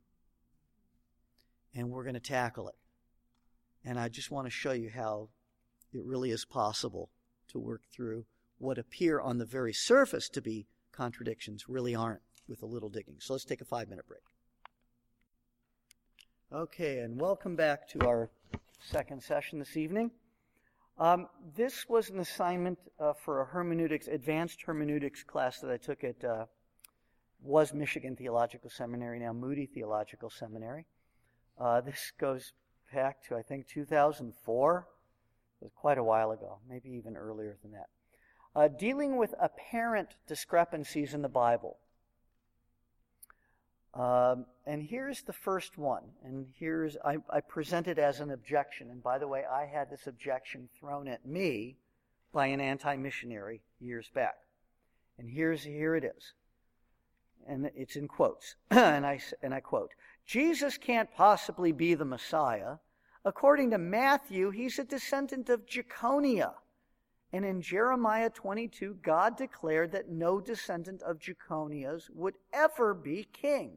And we're going to tackle it. And I just want to show you how it really is possible to work through what appear on the very surface to be contradictions really aren't, with a little digging. So let's take a five-minute break. Okay, and welcome back to our second session this evening. Um, this was an assignment uh, for a hermeneutics, advanced hermeneutics class that I took at, uh, was Michigan Theological Seminary, now Moody Theological Seminary. Uh, this goes back to, I think, two thousand four. It was quite a while ago, maybe even earlier than that. Uh, dealing with apparent discrepancies in the Bible. Um, and here's the first one. And here's, I, I present it as an objection. And by the way, I had this objection thrown at me by an anti-missionary years back. And here's, here it is. And it's in quotes. and I, and I quote, Jesus can't possibly be the Messiah. According to Matthew, he's a descendant of Jeconiah. And in Jeremiah twenty-two, God declared that no descendant of Jeconiah's would ever be king.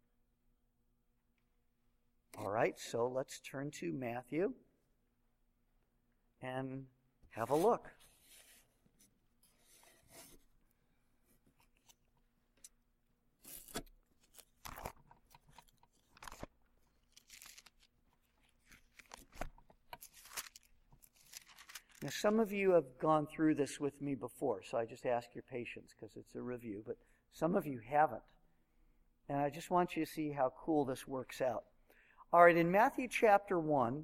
All right, so let's turn to Matthew and have a look. Now, some of you have gone through this with me before, so I just ask your patience because it's a review, but some of you haven't. And I just want you to see how cool this works out. All right, in Matthew chapter one,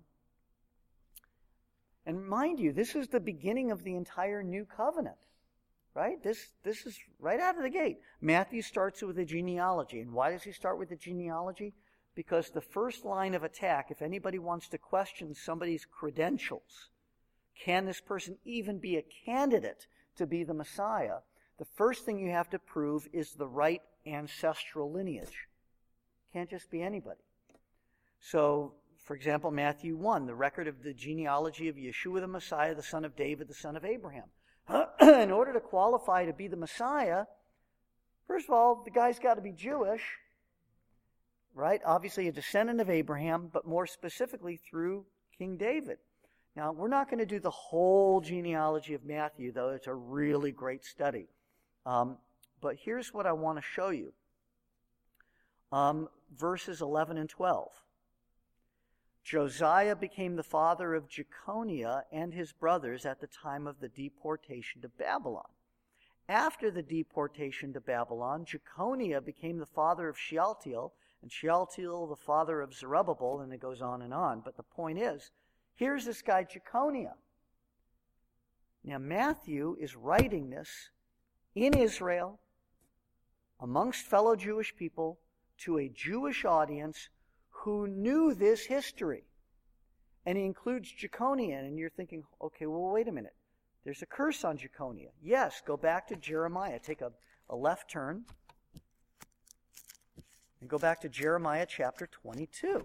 and mind you, this is the beginning of the entire new covenant, right? This, this is right out of the gate. Matthew starts with a genealogy. And why does he start with the genealogy? Because the first line of attack, if anybody wants to question somebody's credentials, can this person even be a candidate to be the Messiah? The first thing you have to prove is the right ancestral lineage. Can't just be anybody. So, for example, Matthew one, the record of the genealogy of Yeshua the Messiah, the son of David, the son of Abraham. In order to qualify to be the Messiah, first of all, the guy's got to be Jewish, right? Obviously a descendant of Abraham, but more specifically through King David. Now, we're not going to do the whole genealogy of Matthew, though it's a really great study. Um, but here's what I want to show you. Um, verses eleven and twelve. Josiah became the father of Jeconiah and his brothers at the time of the deportation to Babylon. After the deportation to Babylon, Jeconiah became the father of Shealtiel, and Shealtiel the father of Zerubbabel, and it goes on and on. But the point is, here's this guy Jeconiah. Now Matthew is writing this in Israel, amongst fellow Jewish people, to a Jewish audience who knew this history. And he includes Jeconiah, and you're thinking, okay, well, wait a minute. There's a curse on Jeconiah. Yes, go back to Jeremiah. Take a, a left turn and go back to Jeremiah chapter twenty-two.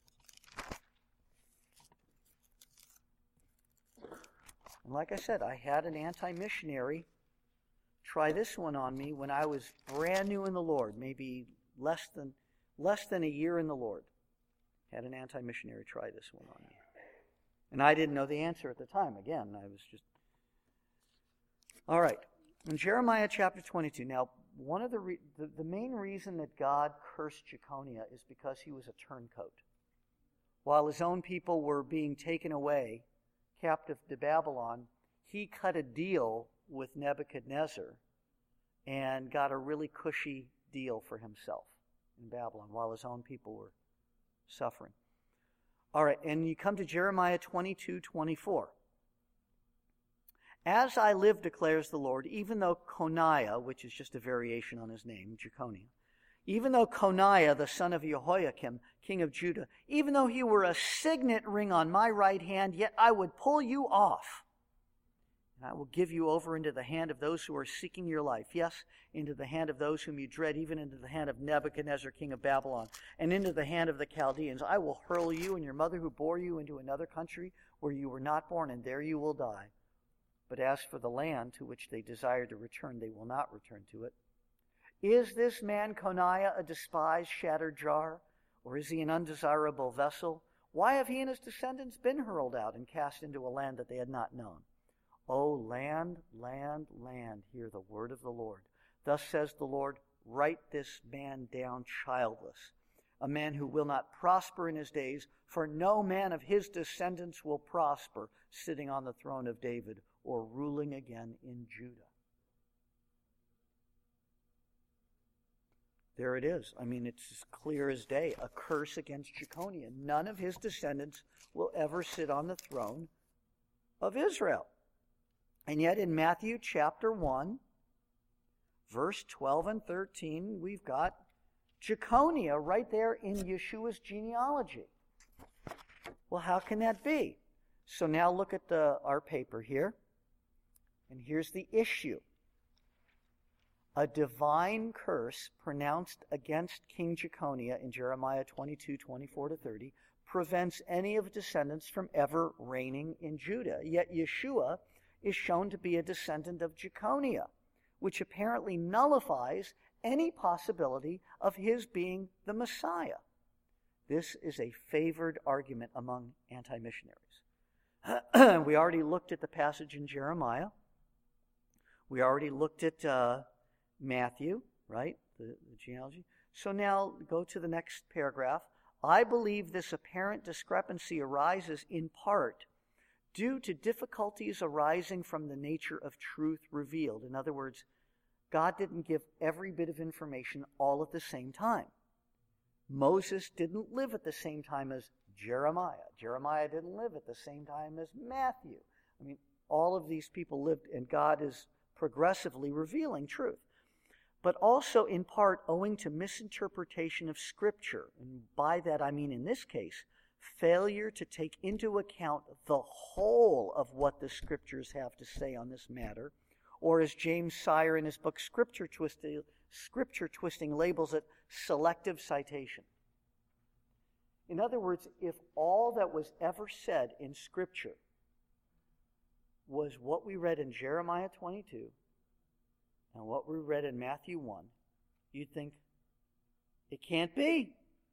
And like I said, I had an anti-missionary try this one on me when I was brand new in the Lord, maybe less than less than a year in the Lord. Had an anti-missionary try this one on me. And I didn't know the answer at the time. Again, I was just... All right. In Jeremiah chapter twenty-two, now, one of the, re- the the main reason that God cursed Jeconiah is because he was a turncoat. While his own people were being taken away, captive to Babylon, he cut a deal with Nebuchadnezzar and got a really cushy deal for himself in Babylon while his own people were suffering. All right, and you come to Jeremiah twenty-two twenty-four. As I live, declares the Lord, even though Coniah, which is just a variation on his name, Jeconiah, even though Coniah, the son of Jehoiakim, king of Judah, even though he were a signet ring on my right hand, yet I would pull you off. And I will give you over into the hand of those who are seeking your life. Yes, into the hand of those whom you dread, even into the hand of Nebuchadnezzar, king of Babylon, and into the hand of the Chaldeans. I will hurl you and your mother who bore you into another country where you were not born, and there you will die. But as for the land to which they desire to return, they will not return to it. Is this man Coniah a despised, shattered jar? Or is he an undesirable vessel? Why have he and his descendants been hurled out and cast into a land that they had not known? O land, land, land, hear the word of the Lord. Thus says the Lord, write this man down childless, a man who will not prosper in his days, for no man of his descendants will prosper, sitting on the throne of David or ruling again in Judah. There it is. I mean, it's as clear as day. A curse against Jeconiah. None of his descendants will ever sit on the throne of Israel. And yet in Matthew chapter one, verse twelve and thirteen, we've got Jeconiah right there in Yeshua's genealogy. Well, how can that be? So now look at the, our paper here. And here's the issue. A divine curse pronounced against King Jeconiah in Jeremiah twenty-two, twenty-four to thirty prevents any of his descendants from ever reigning in Judah. Yet Yeshua is shown to be a descendant of Jeconiah, which apparently nullifies any possibility of his being the Messiah. This is a favored argument among anti-missionaries. We already looked at the passage in Jeremiah. We already looked at uh, Matthew, right? The, the genealogy. So now go to the next paragraph. I believe this apparent discrepancy arises in part due to difficulties arising from the nature of truth revealed. In other words, God didn't give every bit of information all at the same time. Moses didn't live at the same time as Jeremiah. Jeremiah didn't live at the same time as Matthew. I mean, all of these people lived, and God is progressively revealing truth. But also in part owing to misinterpretation of Scripture. And by that I mean, in this case, failure to take into account the whole of what the Scriptures have to say on this matter. Or as James Sire in his book Scripture Twisting, Scripture Twisting labels it, selective citation. In other words, if all that was ever said in Scripture was what we read in Jeremiah twenty-two and what we read in Matthew one, you'd think, it can't be.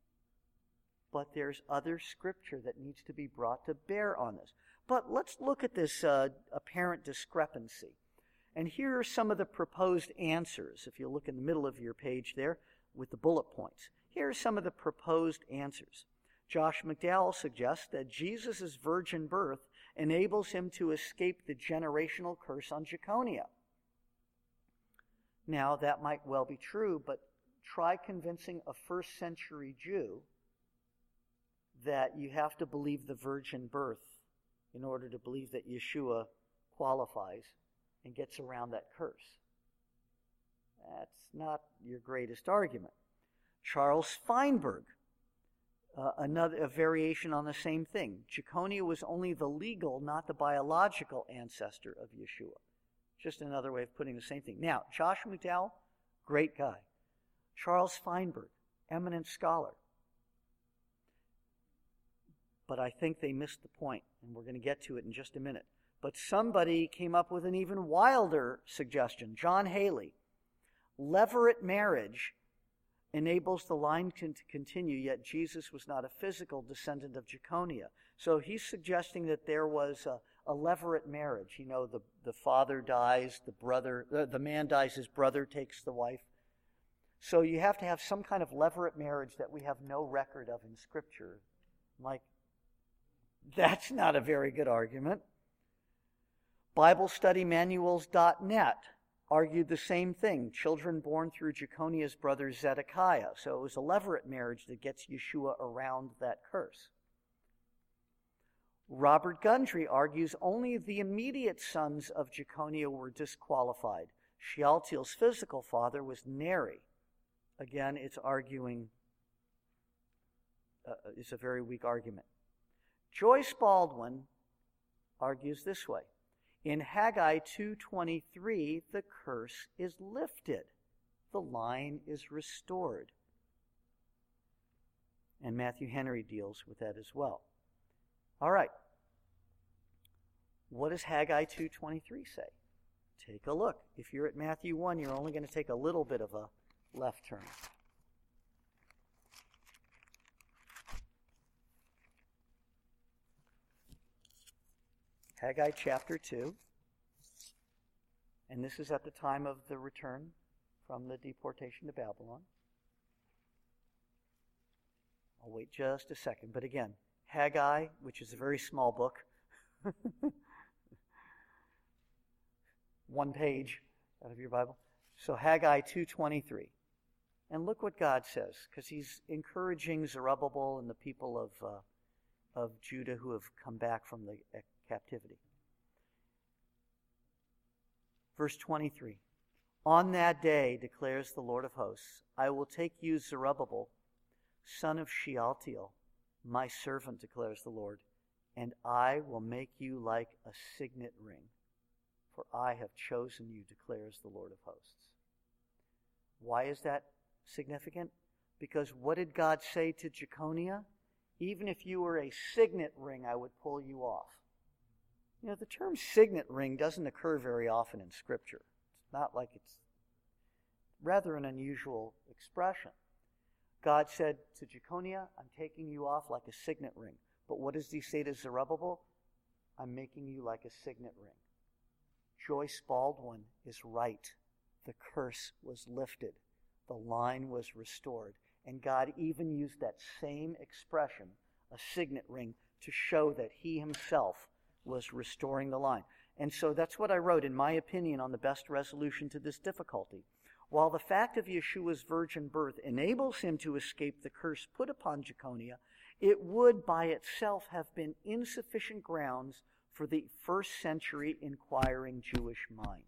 But there's other Scripture that needs to be brought to bear on this. But let's look at this uh, apparent discrepancy. And here are some of the proposed answers. If you look in the middle of your page there with the bullet points. Here are some of the proposed answers. Josh McDowell suggests that Jesus' virgin birth enables him to escape the generational curse on Jeconiah. Now, that might well be true, but try convincing a first century Jew that you have to believe the virgin birth in order to believe that Yeshua qualifies and gets around that curse. That's not your greatest argument. Charles Feinberg, uh, another a variation on the same thing. Jeconiah was only the legal, not the biological ancestor of Yeshua. Just another way of putting the same thing. Now, Josh McDowell, great guy. Charles Feinberg, eminent scholar. But I think they missed the point, and we're going to get to it in just a minute. But somebody came up with an even wilder suggestion. John Haley. Levirate marriage enables the line to continue, yet Jesus was not a physical descendant of Jeconiah. So he's suggesting that there was a, a levirate marriage. You know, the, the father dies, the brother, the, the man dies, his brother takes the wife. So you have to have some kind of levirate marriage that we have no record of in Scripture. Like, that's not a very good argument. Bible Study Manuals dot net argued the same thing. Children born through Jeconiah's brother Zedekiah. So it was a levirate marriage that gets Yeshua around that curse. Robert Gundry argues only the immediate sons of Jeconiah were disqualified. Shealtiel's physical father was Neri. Again, it's arguing, uh, it's a very weak argument. Joyce Baldwin argues this way. In Haggai two twenty-three, the curse is lifted. The line is restored. And Matthew Henry deals with that as well. All right. What does Haggai two twenty-three say? Take a look. If you're at Matthew one, you're only going to take a little bit of a left turn. Haggai chapter two. And this is at the time of the return from the deportation to Babylon. I'll wait just a second. But again, Haggai, which is a very small book, one page out of your Bible. So Haggai two twenty-three. And look what God says, because he's encouraging Zerubbabel and the people of, uh, of Judah who have come back from the uh, captivity. Verse twenty-three. On that day, declares the Lord of hosts, I will take you, Zerubbabel, son of Shealtiel, my servant, declares the Lord, and I will make you like a signet ring, for I have chosen you, declares the Lord of hosts. Why is that significant? Because what did God say to Jeconiah? Even if you were a signet ring, I would pull you off. You know, the term signet ring doesn't occur very often in Scripture. It's not like it's rather an unusual expression. God said to Jeconiah, I'm taking you off like a signet ring. But what does he say to Zerubbabel? I'm making you like a signet ring. Joyce Baldwin is right. The curse was lifted. The line was restored. And God even used that same expression, a signet ring, to show that he himself was restoring the line. And so that's what I wrote, in my opinion, on the best resolution to this difficulty. While the fact of Yeshua's virgin birth enables him to escape the curse put upon Jeconiah, it would by itself have been insufficient grounds for the first century inquiring Jewish mind.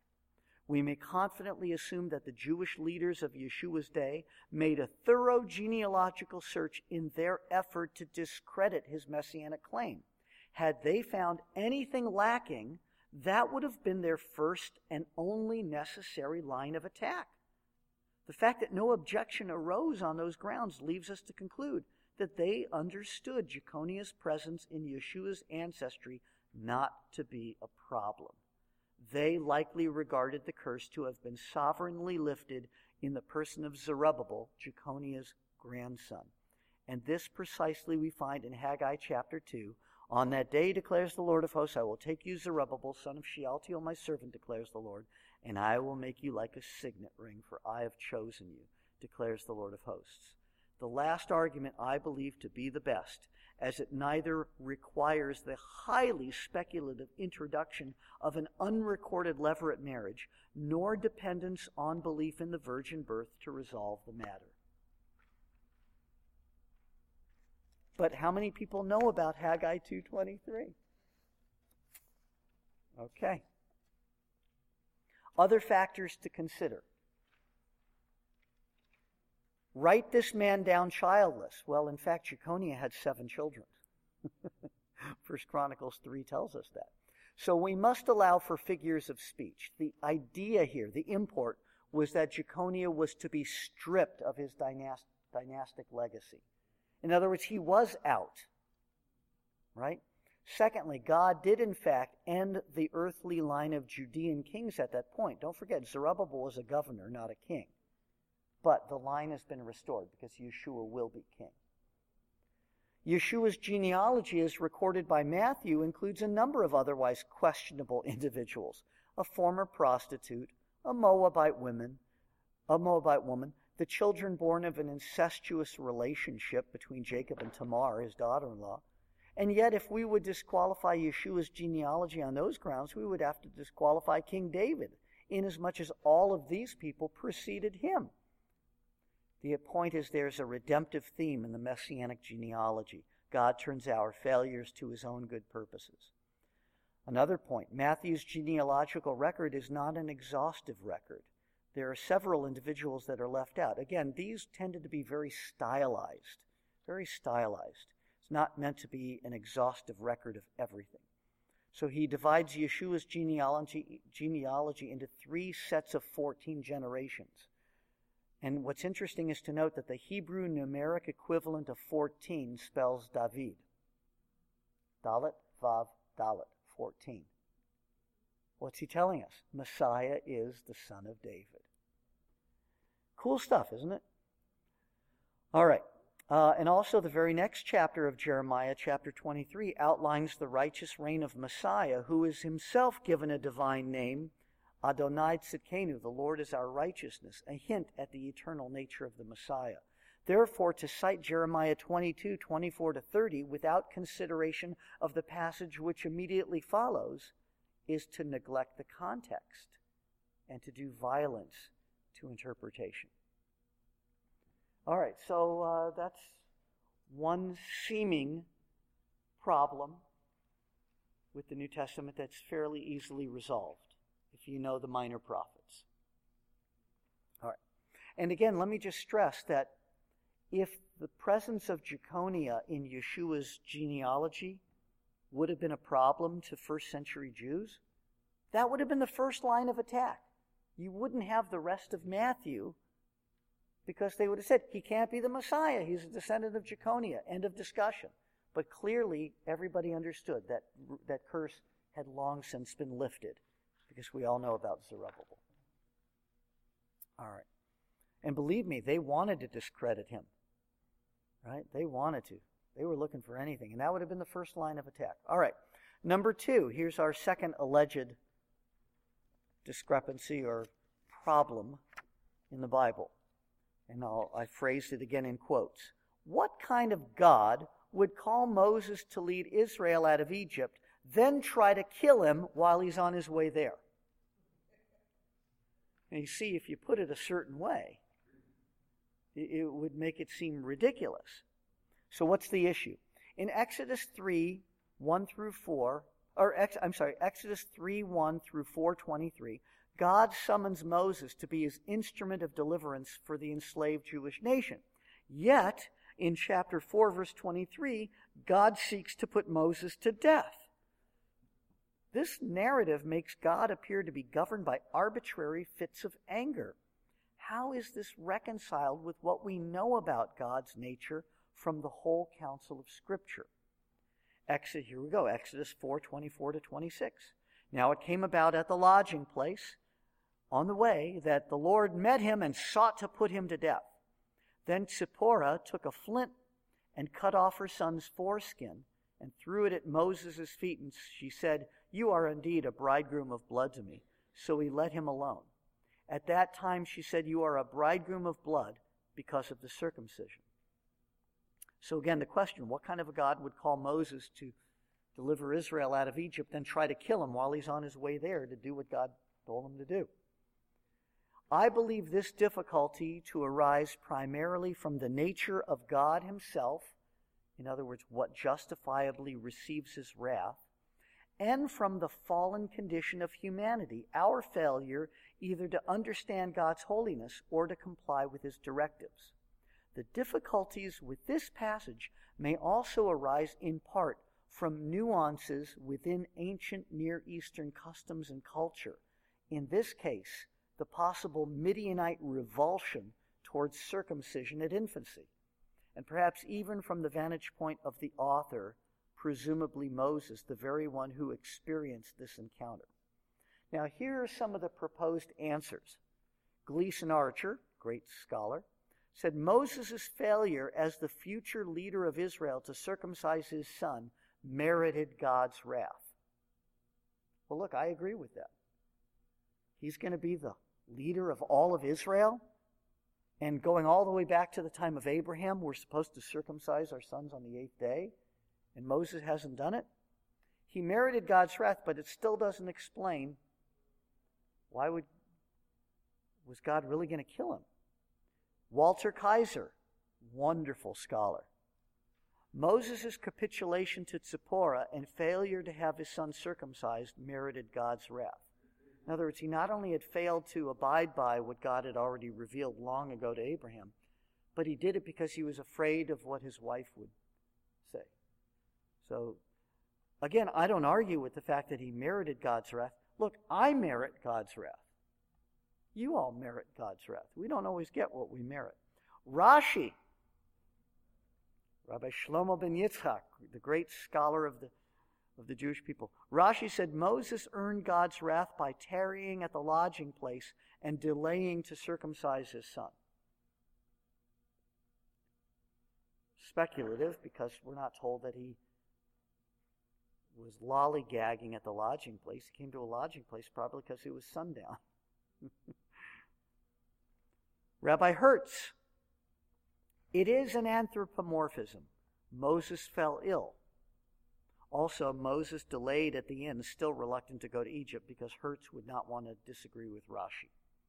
We may confidently assume that the Jewish leaders of Yeshua's day made a thorough genealogical search in their effort to discredit his messianic claim. Had they found anything lacking, that would have been their first and only necessary line of attack. The fact that no objection arose on those grounds leaves us to conclude that they understood Jeconiah's presence in Yeshua's ancestry not to be a problem. They likely regarded the curse to have been sovereignly lifted in the person of Zerubbabel, Jeconiah's grandson. And this precisely we find in Haggai chapter two. On that day, declares the Lord of hosts, I will take you, Zerubbabel, son of Shealtiel, my servant, declares the Lord, and I will make you like a signet ring, for I have chosen you, declares the Lord of hosts. The last argument I believe to be the best, as it neither requires the highly speculative introduction of an unrecorded levirate marriage, nor dependence on belief in the virgin birth to resolve the matter. But how many people know about Haggai two twenty-three? Okay. Other factors to consider. Write this man down childless. Well, in fact, Jeconiah had seven children. First Chronicles three tells us that. So we must allow for figures of speech. The idea here, the import, was that Jeconiah was to be stripped of his dynast- dynastic legacy. In other words, he was out, right? Secondly, God did in fact end the earthly line of Judean kings at that point. Don't forget, Zerubbabel was a governor, not a king. But the line has been restored because Yeshua will be king. Yeshua's genealogy, as recorded by Matthew, includes a number of otherwise questionable individuals. A former prostitute, a Moabite woman, a Moabite woman, the children born of an incestuous relationship between Jacob and Tamar, his daughter-in-law, And yet, if we would disqualify Yeshua's genealogy on those grounds, we would have to disqualify King David, inasmuch as all of these people preceded him. The point is there's a redemptive theme in the Messianic genealogy. God turns our failures to his own good purposes. Another point, Matthew's genealogical record is not an exhaustive record. There are several individuals that are left out. Again, these tended to be very stylized, very stylized. It's not meant to be an exhaustive record of everything. So he divides Yeshua's genealogy, genealogy into three sets of fourteen generations. And what's interesting is to note that the Hebrew numeric equivalent of fourteen spells David. Dalet, Vav, Dalet, fourteen. What's he telling us? Messiah is the son of David. Cool stuff, isn't it? All right. Uh, and also the very next chapter of Jeremiah, chapter twenty-three, outlines the righteous reign of Messiah, who is himself given a divine name, Adonai Tzidkenu, the Lord is our righteousness, a hint at the eternal nature of the Messiah. Therefore, to cite Jeremiah twenty-two, twenty-four to thirty without consideration of the passage which immediately follows is to neglect the context and to do violence to interpretation. All right, so uh, that's one seeming problem with the New Testament that's fairly easily resolved if you know the minor prophets. All right. And again, let me just stress that if the presence of Jeconia in Yeshua's genealogy would have been a problem to first century Jews, that would have been the first line of attack. You wouldn't have the rest of Matthew because they would have said, he can't be the Messiah. He's a descendant of Jeconia. End of discussion. But clearly, everybody understood that that curse had long since been lifted because we all know about Zerubbabel. All right. And believe me, they wanted to discredit him. Right? They wanted to. They were looking for anything. And that would have been the first line of attack. All right. Number two, here's our second alleged discrepancy or problem in the Bible. And I'll, I phrased it again in quotes. What kind of God would call Moses to lead Israel out of Egypt, then try to kill him while he's on his way there? And you see, if you put it a certain way, it would make it seem ridiculous. So what's the issue? In Exodus three, one through four, or I'm sorry, Exodus three, one through four twenty-three, God summons Moses to be his instrument of deliverance for the enslaved Jewish nation. Yet, in chapter four, verse twenty-three, God seeks to put Moses to death. This narrative makes God appear to be governed by arbitrary fits of anger. How is this reconciled with what we know about God's nature from the whole counsel of Scripture? Exodus, here we go, Exodus four, twenty-four to twenty-six. Now it came about at the lodging place on the way that the Lord met him and sought to put him to death. Then Zipporah took a flint and cut off her son's foreskin and threw it at Moses' feet, and she said, "You are indeed a bridegroom of blood to me." So he let him alone. At that time she said, "You are a bridegroom of blood because of the circumcision." So again, the question, what kind of a God would call Moses to deliver Israel out of Egypt, then try to kill him while he's on his way there to do what God told him to do? I believe this difficulty to arise primarily from the nature of God himself, in other words, what justifiably receives his wrath, and from the fallen condition of humanity, our failure either to understand God's holiness or to comply with his directives. The difficulties with this passage may also arise in part from nuances within ancient Near Eastern customs and culture. In this case, the possible Midianite revulsion towards circumcision at infancy, and perhaps even from the vantage point of the author, presumably Moses, the very one who experienced this encounter. Now, here are some of the proposed answers. Gleason Archer, great scholar, said Moses' failure as the future leader of Israel to circumcise his son merited God's wrath. Well, look, I agree with that. He's going to be the leader of all of Israel, and going all the way back to the time of Abraham, we're supposed to circumcise our sons on the eighth day. and Moses hasn't done it. He merited God's wrath, but it still doesn't explain why would was God really going to kill him. Walter Kaiser, wonderful scholar. Moses' capitulation to Zipporah and failure to have his son circumcised merited God's wrath. In other words, he not only had failed to abide by what God had already revealed long ago to Abraham, but he did it because he was afraid of what his wife would say. So, again, I don't argue with the fact that he merited God's wrath. Look, I merit God's wrath. You all merit God's wrath. We don't always get what we merit. Rashi, Rabbi Shlomo ben Yitzchak, the great scholar of the, of the Jewish people, Rashi said Moses earned God's wrath by tarrying at the lodging place and delaying to circumcise his son. Speculative, because we're not told that he was lollygagging at the lodging place. He came to a lodging place probably because it was sundown. Rabbi Hertz, it is an anthropomorphism. Moses fell ill. Also, Moses delayed at the end, still reluctant to go to Egypt because Hertz would not want to disagree with Rashi.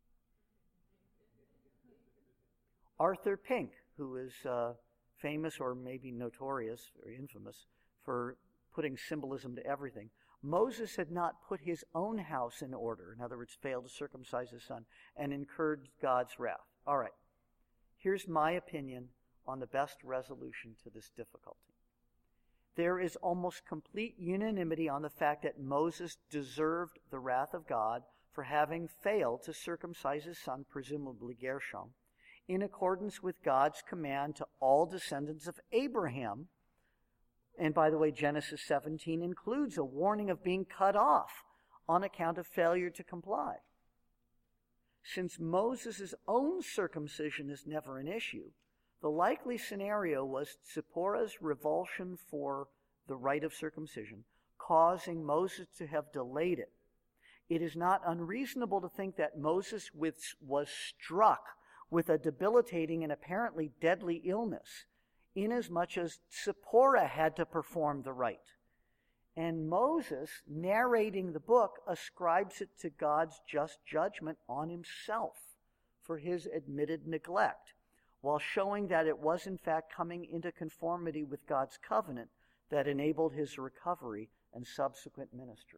Arthur Pink, who is uh, famous or maybe notorious or infamous for putting symbolism to everything, Moses had not put his own house in order, in other words, failed to circumcise his son, and incurred God's wrath. All right, here's my opinion on the best resolution to this difficulty. There is almost complete unanimity on the fact that Moses deserved the wrath of God for having failed to circumcise his son, presumably Gershom, in accordance with God's command to all descendants of Abraham. And by the way, Genesis seventeen includes a warning of being cut off on account of failure to comply. Since Moses' own circumcision is never an issue, the likely scenario was Zipporah's revulsion for the rite of circumcision, causing Moses to have delayed it. It is not unreasonable to think that Moses was struck with a debilitating and apparently deadly illness, inasmuch as Zipporah had to perform the rite. And Moses, narrating the book, ascribes it to God's just judgment on himself for his admitted neglect, while showing that it was in fact coming into conformity with God's covenant that enabled his recovery and subsequent ministry.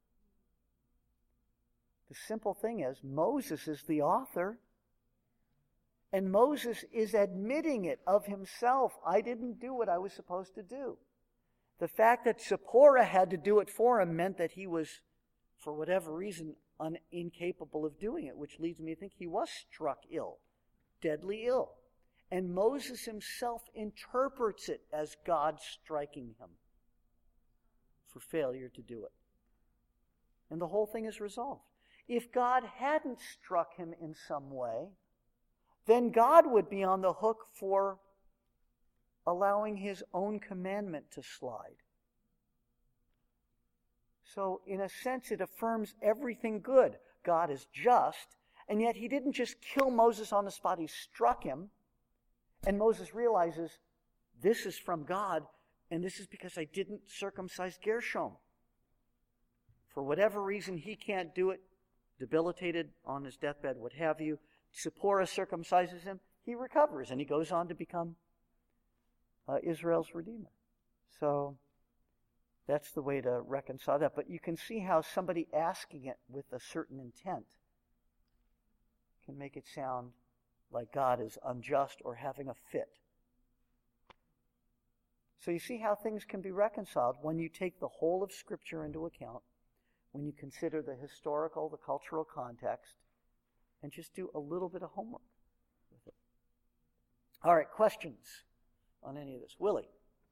The simple thing is, Moses is the author, and Moses is admitting it of himself. I didn't do what I was supposed to do. The fact that Zipporah had to do it for him meant that he was, for whatever reason, un- incapable of doing it, which leads me to think he was struck ill, deadly ill. And Moses himself interprets it as God striking him for failure to do it. And the whole thing is resolved. If God hadn't struck him in some way, then God would be on the hook for allowing his own commandment to slide. So, in a sense, it affirms everything good. God is just, and yet he didn't just kill Moses on the spot, he struck him, and Moses realizes, this is from God, and this is because I didn't circumcise Gershom. For whatever reason, he can't do it, debilitated on his deathbed, what have you. Zipporah circumcises him, he recovers, and he goes on to become Uh, Israel's Redeemer. So that's the way to reconcile that. But you can see how somebody asking it with a certain intent can make it sound like God is unjust or having a fit. So you see how things can be reconciled when you take the whole of Scripture into account, when you consider the historical, the cultural context, and just do a little bit of homework with it. All right, questions on any of this? Willie?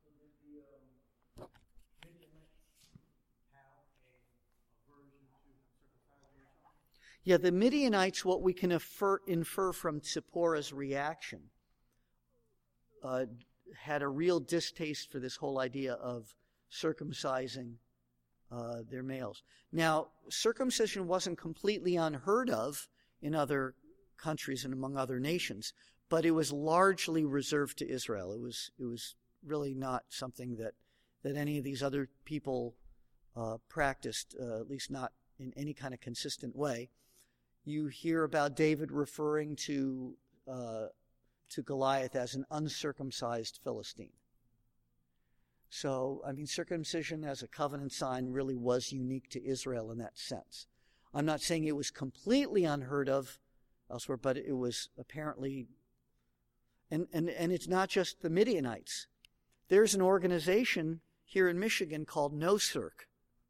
Yeah, the Midianites, what we can infer, infer from Zipporah's reaction, uh, had a real distaste for this whole idea of circumcising uh, their males. Now, circumcision wasn't completely unheard of in other countries and among other nations, but it was largely reserved to Israel. It was it was really not something that that any of these other people uh, practiced, uh, at least not in any kind of consistent way. You hear about David referring to uh, to Goliath as an uncircumcised Philistine. So, I mean, circumcision as a covenant sign really was unique to Israel in that sense. I'm not saying it was completely unheard of elsewhere, but it was apparently, and, and, and it's not just the Midianites. There's an organization here in Michigan called NOCIRC.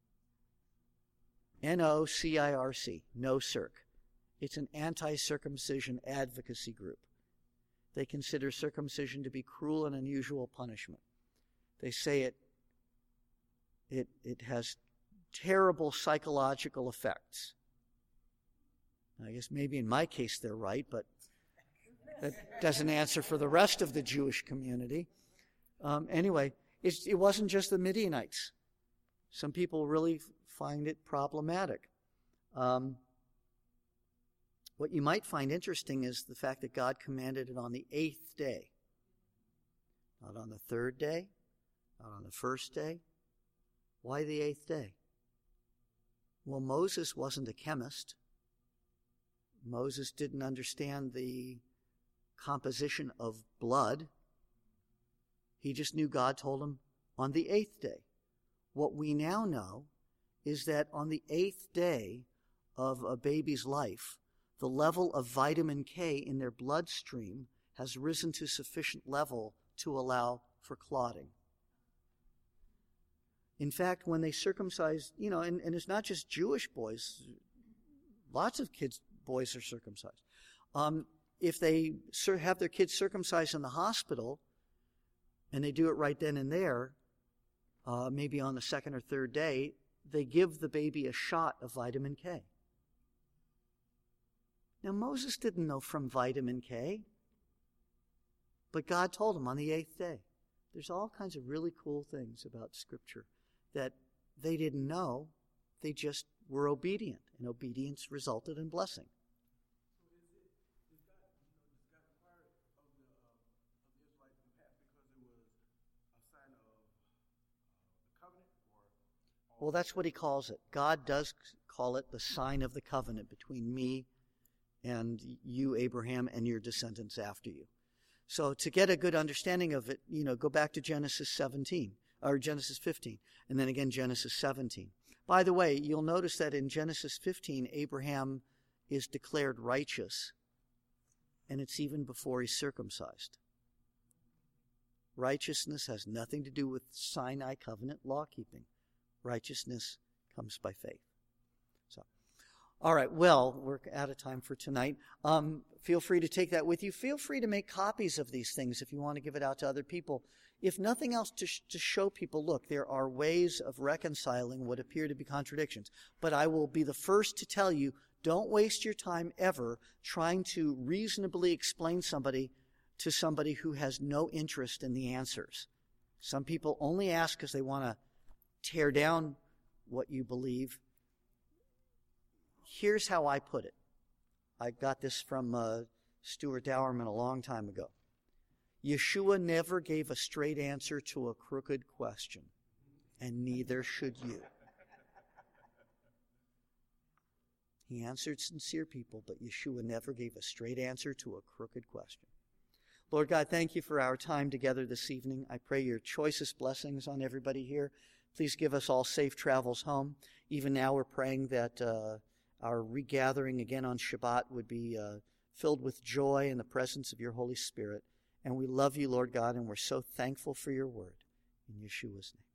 N O C I R C, NOCIRC. It's an anti-circumcision advocacy group. They consider circumcision to be cruel and unusual punishment. They say it, it, it has terrible psychological effects. I guess maybe in my case they're right, but that doesn't answer for the rest of the Jewish community. Um, anyway, it's, it wasn't just the Midianites. Some people really find it problematic. Um, what you might find interesting is the fact that God commanded it on the eighth day. Not on the third day, not on the first day. Why the eighth day? Well, Moses wasn't a chemist. Moses didn't understand the composition of blood. He just knew God told him on the eighth day. What we now know is that on the eighth day of a baby's life, the level of vitamin K in their bloodstream has risen to sufficient level to allow for clotting. In fact, when they circumcise, you know, and, and it's not just Jewish boys, lots of kids, boys are circumcised. Um, if they have their kids circumcised in the hospital, and they do it right then and there, uh, maybe on the second or third day, they give the baby a shot of vitamin K. Now, Moses didn't know from vitamin K, but God told him on the eighth day. There's all kinds of really cool things about Scripture that they didn't know. They just were obedient, and obedience resulted in blessing. So is it, is God, you know, is God required of the, uh, of the Israelites in the past because it was a sign of uh, the covenant? Or, or Well, that's what he calls it. God does call it the sign of the covenant between me and you, Abraham, and your descendants after you. So to get a good understanding of it, you know, go back to Genesis seventeen, or Genesis fifteen, and then again Genesis seventeen. By the way, you'll notice that in Genesis fifteen, Abraham is declared righteous, and it's even before he's circumcised. Righteousness has nothing to do with Sinai covenant law-keeping. Righteousness comes by faith. So, all right, well, we're out of time for tonight. Um, feel free to take that with you. Feel free to make copies of these things if you want to give it out to other people. If nothing else, to, sh- to show people, look, there are ways of reconciling what appear to be contradictions. But I will be the first to tell you, don't waste your time ever trying to reasonably explain somebody to somebody who has no interest in the answers. Some people only ask because they want to tear down what you believe. Here's how I put it. I got this from uh, Stuart Dowerman a long time ago. Yeshua never gave a straight answer to a crooked question, and neither should you. He answered sincere people, but Yeshua never gave a straight answer to a crooked question. Lord God, thank you for our time together this evening. I pray your choicest blessings on everybody here. Please give us all safe travels home. Even now we're praying that uh, our regathering again on Shabbat would be uh, filled with joy in the presence of your Holy Spirit. And we love you, Lord God, and we're so thankful for your word. In Yeshua's name.